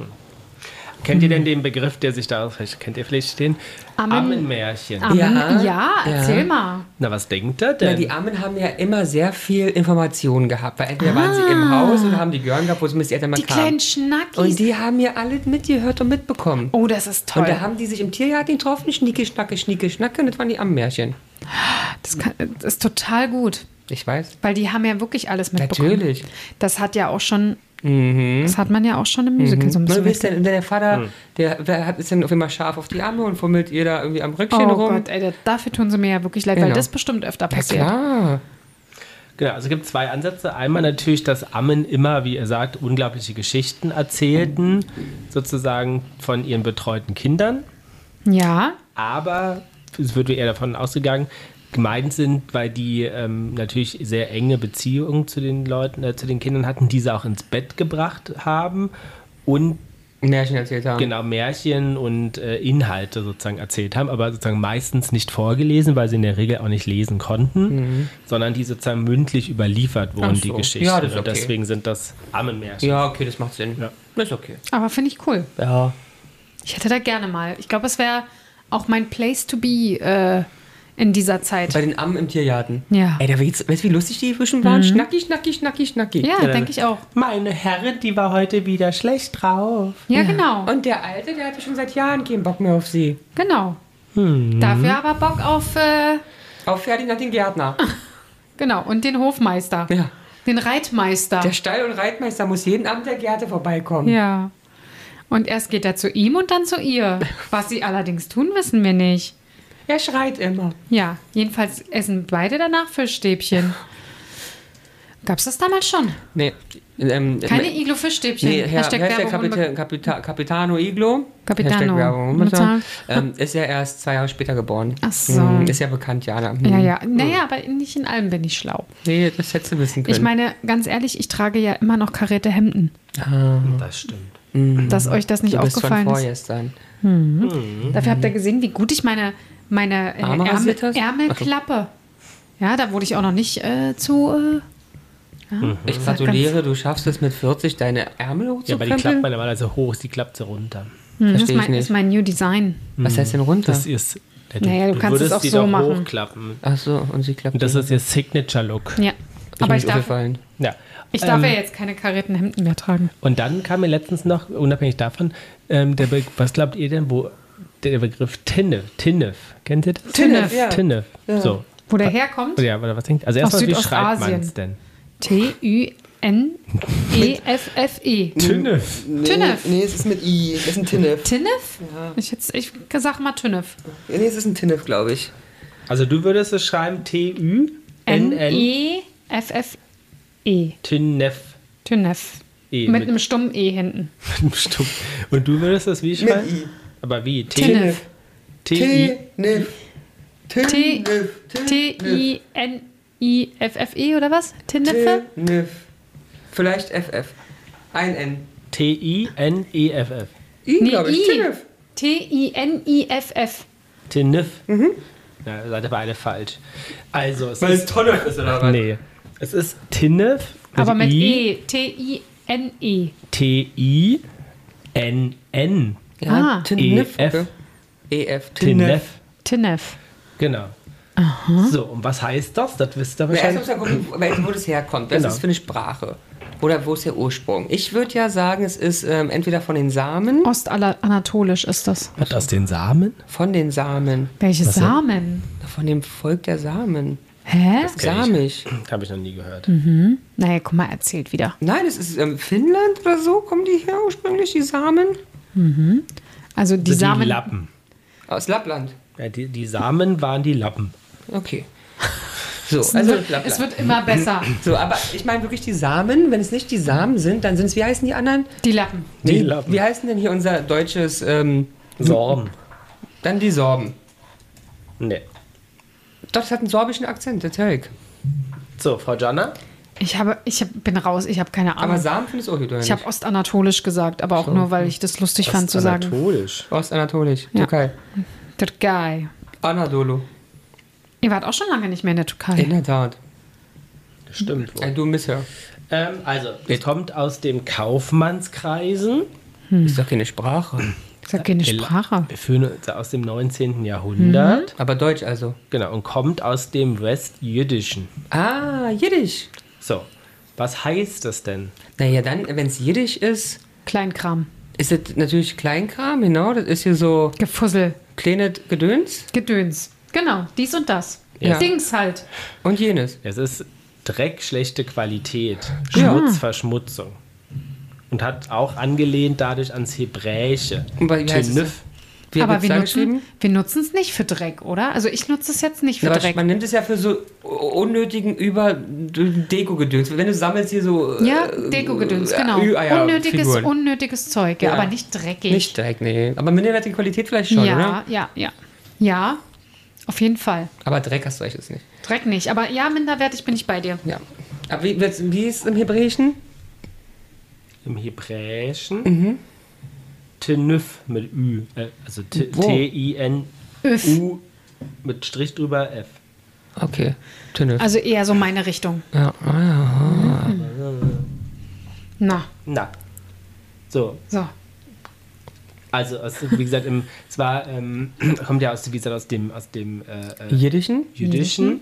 Kennt ihr denn den Begriff, der sich da, kennt ihr vielleicht den? Ammenmärchen. Ja, erzähl mal. Na, was denkt ihr Ja, denn? die Ammen haben ja immer sehr viel Informationen gehabt, weil entweder waren sie im Haus oder haben die Gören gehabt, wo sie mit den Eltern mal Die kamen. kleinen Schnackis. Und die haben ja alle mitgehört und mitbekommen. Oh, das ist toll. Und da haben die sich im Tiergarten getroffen, Schnicke, Schnacke, Schnicke, Schnacke, und das waren die Ammenmärchen. Das ist total gut. Ich weiß. Weil die haben ja wirklich alles mitbekommen. Natürlich. Das hat ja auch schon, das hat man ja auch schon im Musical so ein Und bisschen. du weißt denn, der Vater, der ist dann auf einmal scharf auf die Arme und fummelt ihr da irgendwie am Rückchen Oh rum. Gott, ey, dafür tun sie mir ja wirklich leid, weil Genau. das bestimmt öfter Ja, passiert. klar. Genau, also es gibt zwei Ansätze. Einmal natürlich, dass Ammen immer, wie ihr sagt, unglaubliche Geschichten erzählten, sozusagen von ihren betreuten Kindern. Ja, Aber es wird eher davon ausgegangen, gemeint sind, weil die natürlich sehr enge Beziehungen zu den Leuten, zu den Kindern hatten, die sie auch ins Bett gebracht haben und Märchen erzählt haben. genau Märchen und Inhalte sozusagen erzählt haben, aber sozusagen meistens nicht vorgelesen, weil sie in der Regel auch nicht lesen konnten, sondern die sozusagen mündlich überliefert wurden, Ach so. die Geschichten. Ja, das ist Und okay. deswegen sind das Ammenmärchen. Ja, okay, das macht Sinn. Ja. Das ist okay. aber finde ich cool. Ja. Ich hätte da gerne mal. Ich glaube, es wäre auch mein Place to be in dieser Zeit. Bei den Ammen im Tiergarten. Ja. Ey, weißt du, wie lustig die Fischen waren? Schnacki, schnacki, schnacki, schnacki. Ja, denke ich auch. Meine Herrin, die war heute wieder schlecht drauf. Ja, genau. Und der Alte, der hatte schon seit Jahren keinen Bock mehr auf sie. Genau. Dafür aber Bock auf, Auf Ferdinand den Gärtner. genau, und den Hofmeister. Ja. Den Reitmeister. Der Stall- und Reitmeister muss jeden Abend der Gärte vorbeikommen. Ja. Und erst geht er zu ihm und dann zu ihr. Was sie allerdings tun, wissen wir nicht. Er schreit immer. Ja, jedenfalls essen beide danach Fischstäbchen. Gab es das damals schon? Nee. Keine Iglo-Fischstäbchen. Nee, Hashtag Werbung. Capitano Iglo. Capitano. Hashtag Werbung. Unbezahlt. Ist ja erst 2 Jahre später geboren. Ach so. Ist ja bekannt, Jana. Ja. Naja, aber nicht in allem bin ich schlau. Nee, das hättest du wissen können. Ich meine, ganz ehrlich, ich trage ja immer noch karierte Hemden. Das stimmt. Dass euch das nicht du bist aufgefallen von ist. vorgestern. Dafür habt ihr gesehen, wie gut ich meine Arme rasiert hast? Ärmel klappe. Ja, da wurde ich auch noch nicht zu... Ich gratuliere, du schaffst es mit 40, deine Ärmel Ja, aber die hochzukrempeln. klappt man normalerweise hoch, die klappt sie runter. Das Verstehe ich nicht. ist mein New Design. Was heißt denn runter? Das ist. Naja, du kannst es würdest auch die so doch machen. hochklappen. Ach so, und sie klappt. Und das ist ihr Signature-Look. Ja. Aber ich darf aufgefallen. Ja. ja jetzt keine karierten Hemden mehr tragen. Und dann kam mir letztens noch, unabhängig davon, was glaubt ihr denn, wo der Begriff Tinnef, kennt ihr das? Tinnef, ja. Tinnef, so. Wo der herkommt? Ja, oder was denkt ihr? Also erstmal, wie schreibt man Südostasien. es denn? T-U-N-E-F-F-E. Tinnef. Tinnef. Nee, es ist mit I. Es ist ein Tinnef. Tinnef? Ich sag mal Tinnef. Nee, es ist ein Tinnef, glaube ich. Also du würdest es schreiben T-U-N-N. N-E-F-F-E. Tinnef. Tinnef. E, Mit einem stummen E hinten. Stimmt. Und du würdest es wie schreiben? I. Aber wie? Tinnef. T-I. Tinnef. T-I-N-I-F-F-E oder was? Tinneffe? Tinnef. Vielleicht FF. Ein N. T-I-N-E-F-F. I, Nee, glaube ich. I. Tinnef. T-I-N-I-F-F. Tinnef. Ja, ihr seid aber alle falsch. Also, es Weil es ist. Tonne ist, oder was? Nee. Es ist Tinnef. Aber mit I. E. T-I-N-E. T-I-N-N. Ja, Ah. Tinnef. E-F. E-F. Tinnef. Tinnef. Genau. So, und was heißt das? Das wisst ihr Na, erst wahrscheinlich. muss man gucken, wo das herkommt. Was Genau. ist für eine Sprache? Oder wo ist der Ursprung? Ich würde ja sagen, es ist entweder von den Samen. Ostanatolisch ist das. Hat das den Samen? Von den Samen. Welche denn? Samen? Von dem Volk der Samen. Hä? Samisch. Habe ich noch nie gehört. Naja, guck mal, erzählt wieder. Nein, es ist Finnland oder so. Kommen die her ursprünglich, die Samen? Also die Also Samen. die Lappen. Aus Lappland. Ja, die Samen waren die Lappen. Okay. So, Es also wird, Lappland. es wird immer besser. So, aber ich meine wirklich die Samen. Wenn es nicht die Samen sind, dann sind es, wie heißen die anderen? Die Lappen. Die Lappen. Wie heißen denn hier unser deutsches, Sorben. dann die Sorben? Nee. Doch, das hat einen sorbischen Akzent, der Teig. So, Frau Jana? Bin raus, ich habe keine Aber Ahnung. Samen findest du auch wieder Ich habe Ostanatolisch gesagt, aber auch nur, weil ich das lustig fand zu sagen. Anatolisch. Ostanatolisch, Ja. Türkei. Türkei. Anadolu. Ihr wart auch schon lange nicht mehr in der Türkei. In der Tat. Das stimmt wohl. Ein du Misser. Also, es kommt aus dem Kaufmannskreisen. Ist doch keine Sprache. Das ist ja keine Sprache. Wir führen uns aus dem 19. Jahrhundert. Aber Deutsch also. Genau, und kommt aus dem Westjüdischen. Ah, Jiddisch. So, was heißt das denn? Naja, dann, wenn es Jiddisch ist, Kleinkram. ist es natürlich Kleinkram, genau. Das ist hier so Gefussel. kleine Gedöns Gedöns. Genau, dies und das. Ja. Dings halt. und jenes. Es ist Dreck, schlechte Qualität, Ja. Schmutz, Verschmutzung. Und hat auch angelehnt dadurch ans Hebräische. Und wie heißt es? Tinnef. Wie Aber wird's da geschrieben? wir nutzen es nicht für Dreck, oder? Also ich nutze es jetzt nicht für Aber Dreck. man nimmt es ja für so unnötigen Deko-Gedöns. Wenn du sammelst hier so Ja, Deko-Gedöns, genau. Figuren. Unnötiges Zeug, ja, Ja. aber nicht dreckig. Nicht direkt, nee. Aber minderwertige Qualität vielleicht schon, oder? Ja, auf jeden Fall. Aber Dreck hast du jetzt nicht. Dreck nicht, aber ja, minderwertig bin ich bei dir. Ja. Aber wie ist es im Hebräischen? Im Hebräischen Tinnef mit Ü. Also Wo? T-I-N-U mit Strich drüber F. Okay. Tünnef. Also eher so meine Richtung. Ja. Na, Na. So, so. also wie gesagt, kommt ja aus dem Jiddischen? Jüdischen.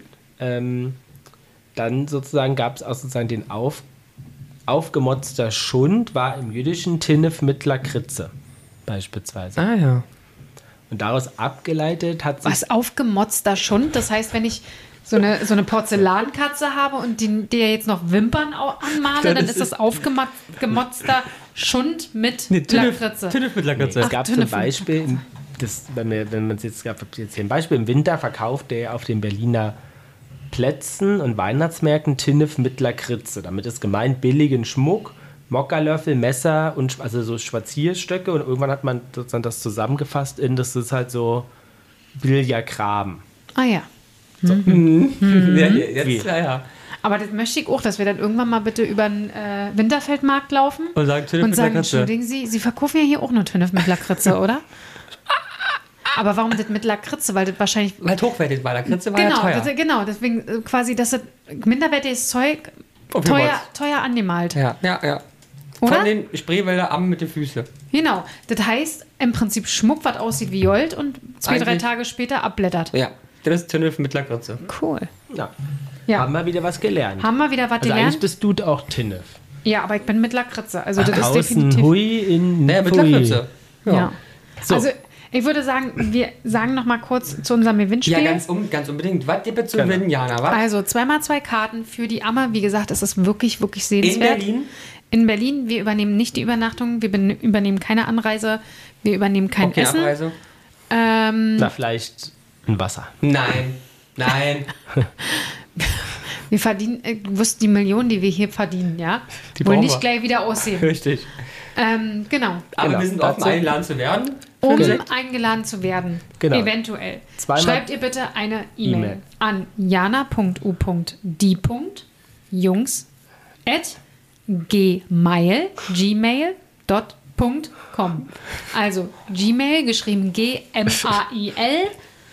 Dann sozusagen gab es auch sozusagen den aufgemotzter Schund, war im Jüdischen Tinnef mit Lakritze beispielsweise. Ah ja. Und daraus abgeleitet hat sich Was aufgemotzter Schund? Das heißt, wenn ich so eine Porzellankatze habe und der jetzt noch Wimpern anmale, dann ist das aufgemotzter Schund mit Lakritze. Tünnef mit Lakritze. Es gab zum Tinnef. Beispiel, wenn man es jetzt hier ein Beispiel im Winter verkauft, der auf dem Berliner Plätzen und Weihnachtsmärkten Tinnef mit Lakritze. Damit ist gemeint billigen Schmuck, Mokkalöffel, Messer und also so Spazierstöcke. Und irgendwann hat man dann das zusammengefasst in, das ist halt so Billardkram. Ah ja. Ja, jetzt, ja. Aber das möchte ich auch, dass wir dann irgendwann mal bitte über den Winterfeldmarkt laufen Und sagen, Tinnef mit Lakritze. Entschuldigen Sie verkaufen ja hier auch nur Tinnef mit Lakritze, oder? Aber warum das mit Lakritze? Weil das wahrscheinlich... Weil hochwertig war, Lakritze war ja teuer. Genau, deswegen quasi, dass das minderwertiges Zeug teuer angemalt. Ja. Oder? Von den Spreewälder Ammen mit den Füßen. Genau, das heißt im Prinzip Schmuck, was aussieht wie Gold und 2-3 Eigentlich- Tage später abblättert. Ja, das ist Tinnef mit Lakritze. Cool. Ja. Ja. Haben wir wieder was gelernt. Haben wir wieder was Also eigentlich gelernt? bist du auch Tinnef. Ja, aber ich bin mit Lakritze. Also das ist Außen definitiv... Hui, innen Naja, mit Pfui. Lakritze. Ja. So. Also ich würde sagen, wir sagen noch mal kurz zu unserem Gewinnspiel. Ja, ganz unbedingt. Was gibt es zu Genau. gewinnen, Jana? Was? Also 2x2 Karten für die Amme. Wie gesagt, es ist wirklich, wirklich In sehenswert. Berlin? In Berlin. Wir übernehmen nicht die Übernachtung. Wir übernehmen keine Anreise. Wir übernehmen kein Okay, Essen. Abreise? Na, vielleicht ein Wasser. Nein. Wir verdienen, wusst die Millionen, die wir hier verdienen, ja? Die Wohl brauchen nicht wir. gleich wieder aussehen. Richtig. Genau. Aber Genau, wir sind offen, dazu- eingeladen zu werden. Um Projekt. eingeladen zu werden. Genau. Eventuell. Zweimal- Schreibt ihr bitte eine E-Mail E-Mail. an jana.u.die.jungs@gmail.com. Also Gmail geschrieben Gmail.com.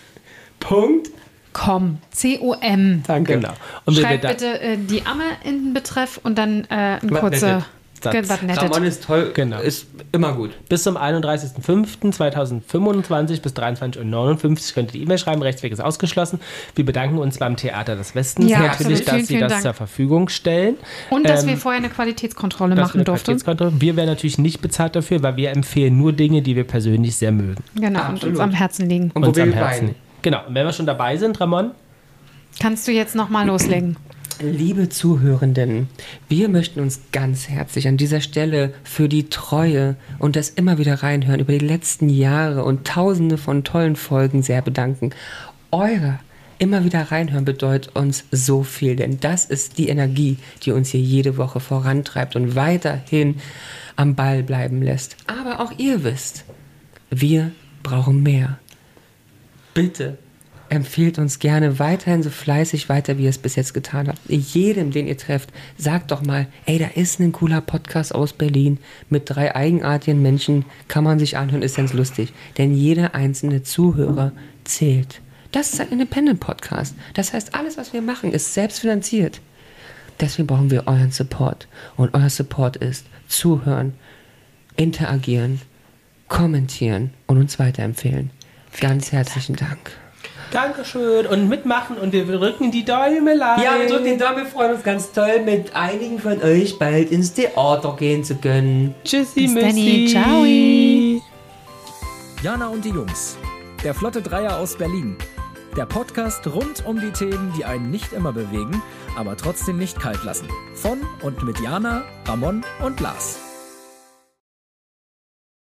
Com. Danke. Genau. Und wenn wir Schreibt da, bitte die Amme in den Betreff und dann ein Was kurzer Nettet. was Nettet. Ramon ist toll. Genau. Ist immer gut. bis zum 31.05.2025 bis 23.59 Uhr könnt ihr die E-Mail schreiben. Rechtsweg ist ausgeschlossen. Wir bedanken uns beim Theater des Westens Ja, natürlich, absolut. dass Vielen, sie vielen das Dank. zur Verfügung stellen. Und dass wir vorher eine Qualitätskontrolle machen durften. Wir werden natürlich nicht bezahlt dafür, weil wir empfehlen nur Dinge, die wir persönlich sehr mögen. Genau, und Absolut. uns am Herzen liegen. Und wo Uns wir am weinen. Herzen. Genau. Und wenn wir schon dabei sind, Ramon, Kannst du jetzt nochmal loslegen? Liebe Zuhörenden, wir möchten uns ganz herzlich an dieser Stelle für die Treue und das immer wieder reinhören über die letzten Jahre und tausende von tollen Folgen sehr bedanken. Eure immer wieder reinhören bedeutet uns so viel, denn das ist die Energie, die uns hier jede Woche vorantreibt und weiterhin am Ball bleiben lässt. Aber auch ihr wisst, wir brauchen mehr. Bitte empfehlt uns gerne weiterhin so fleißig weiter, wie ihr es bis jetzt getan habt. Jedem, den ihr trefft, sagt doch mal, ey, da ist ein cooler Podcast aus Berlin mit 3 eigenartigen Menschen, kann man sich anhören, ist ganz lustig. Denn jeder einzelne Zuhörer zählt. Das ist ein Independent-Podcast. Das heißt, alles, was wir machen, ist selbstfinanziert. Deswegen brauchen wir euren Support. Und euer Support ist zuhören, interagieren, kommentieren und uns weiterempfehlen. Ganz herzlichen Dank. Dankeschön und mitmachen und wir drücken die Däumelein. Ja, wir drücken den Daumen, wir freuen uns ganz toll, mit einigen von euch bald ins Theater gehen zu können. Tschüssi, Bis Danny, Müssi. ciao. Jana und die Jungs. Der Flotte Dreier aus Berlin. Der Podcast rund um die Themen, die einen nicht immer bewegen, aber trotzdem nicht kalt lassen. Von und mit Jana, Ramon und Lars.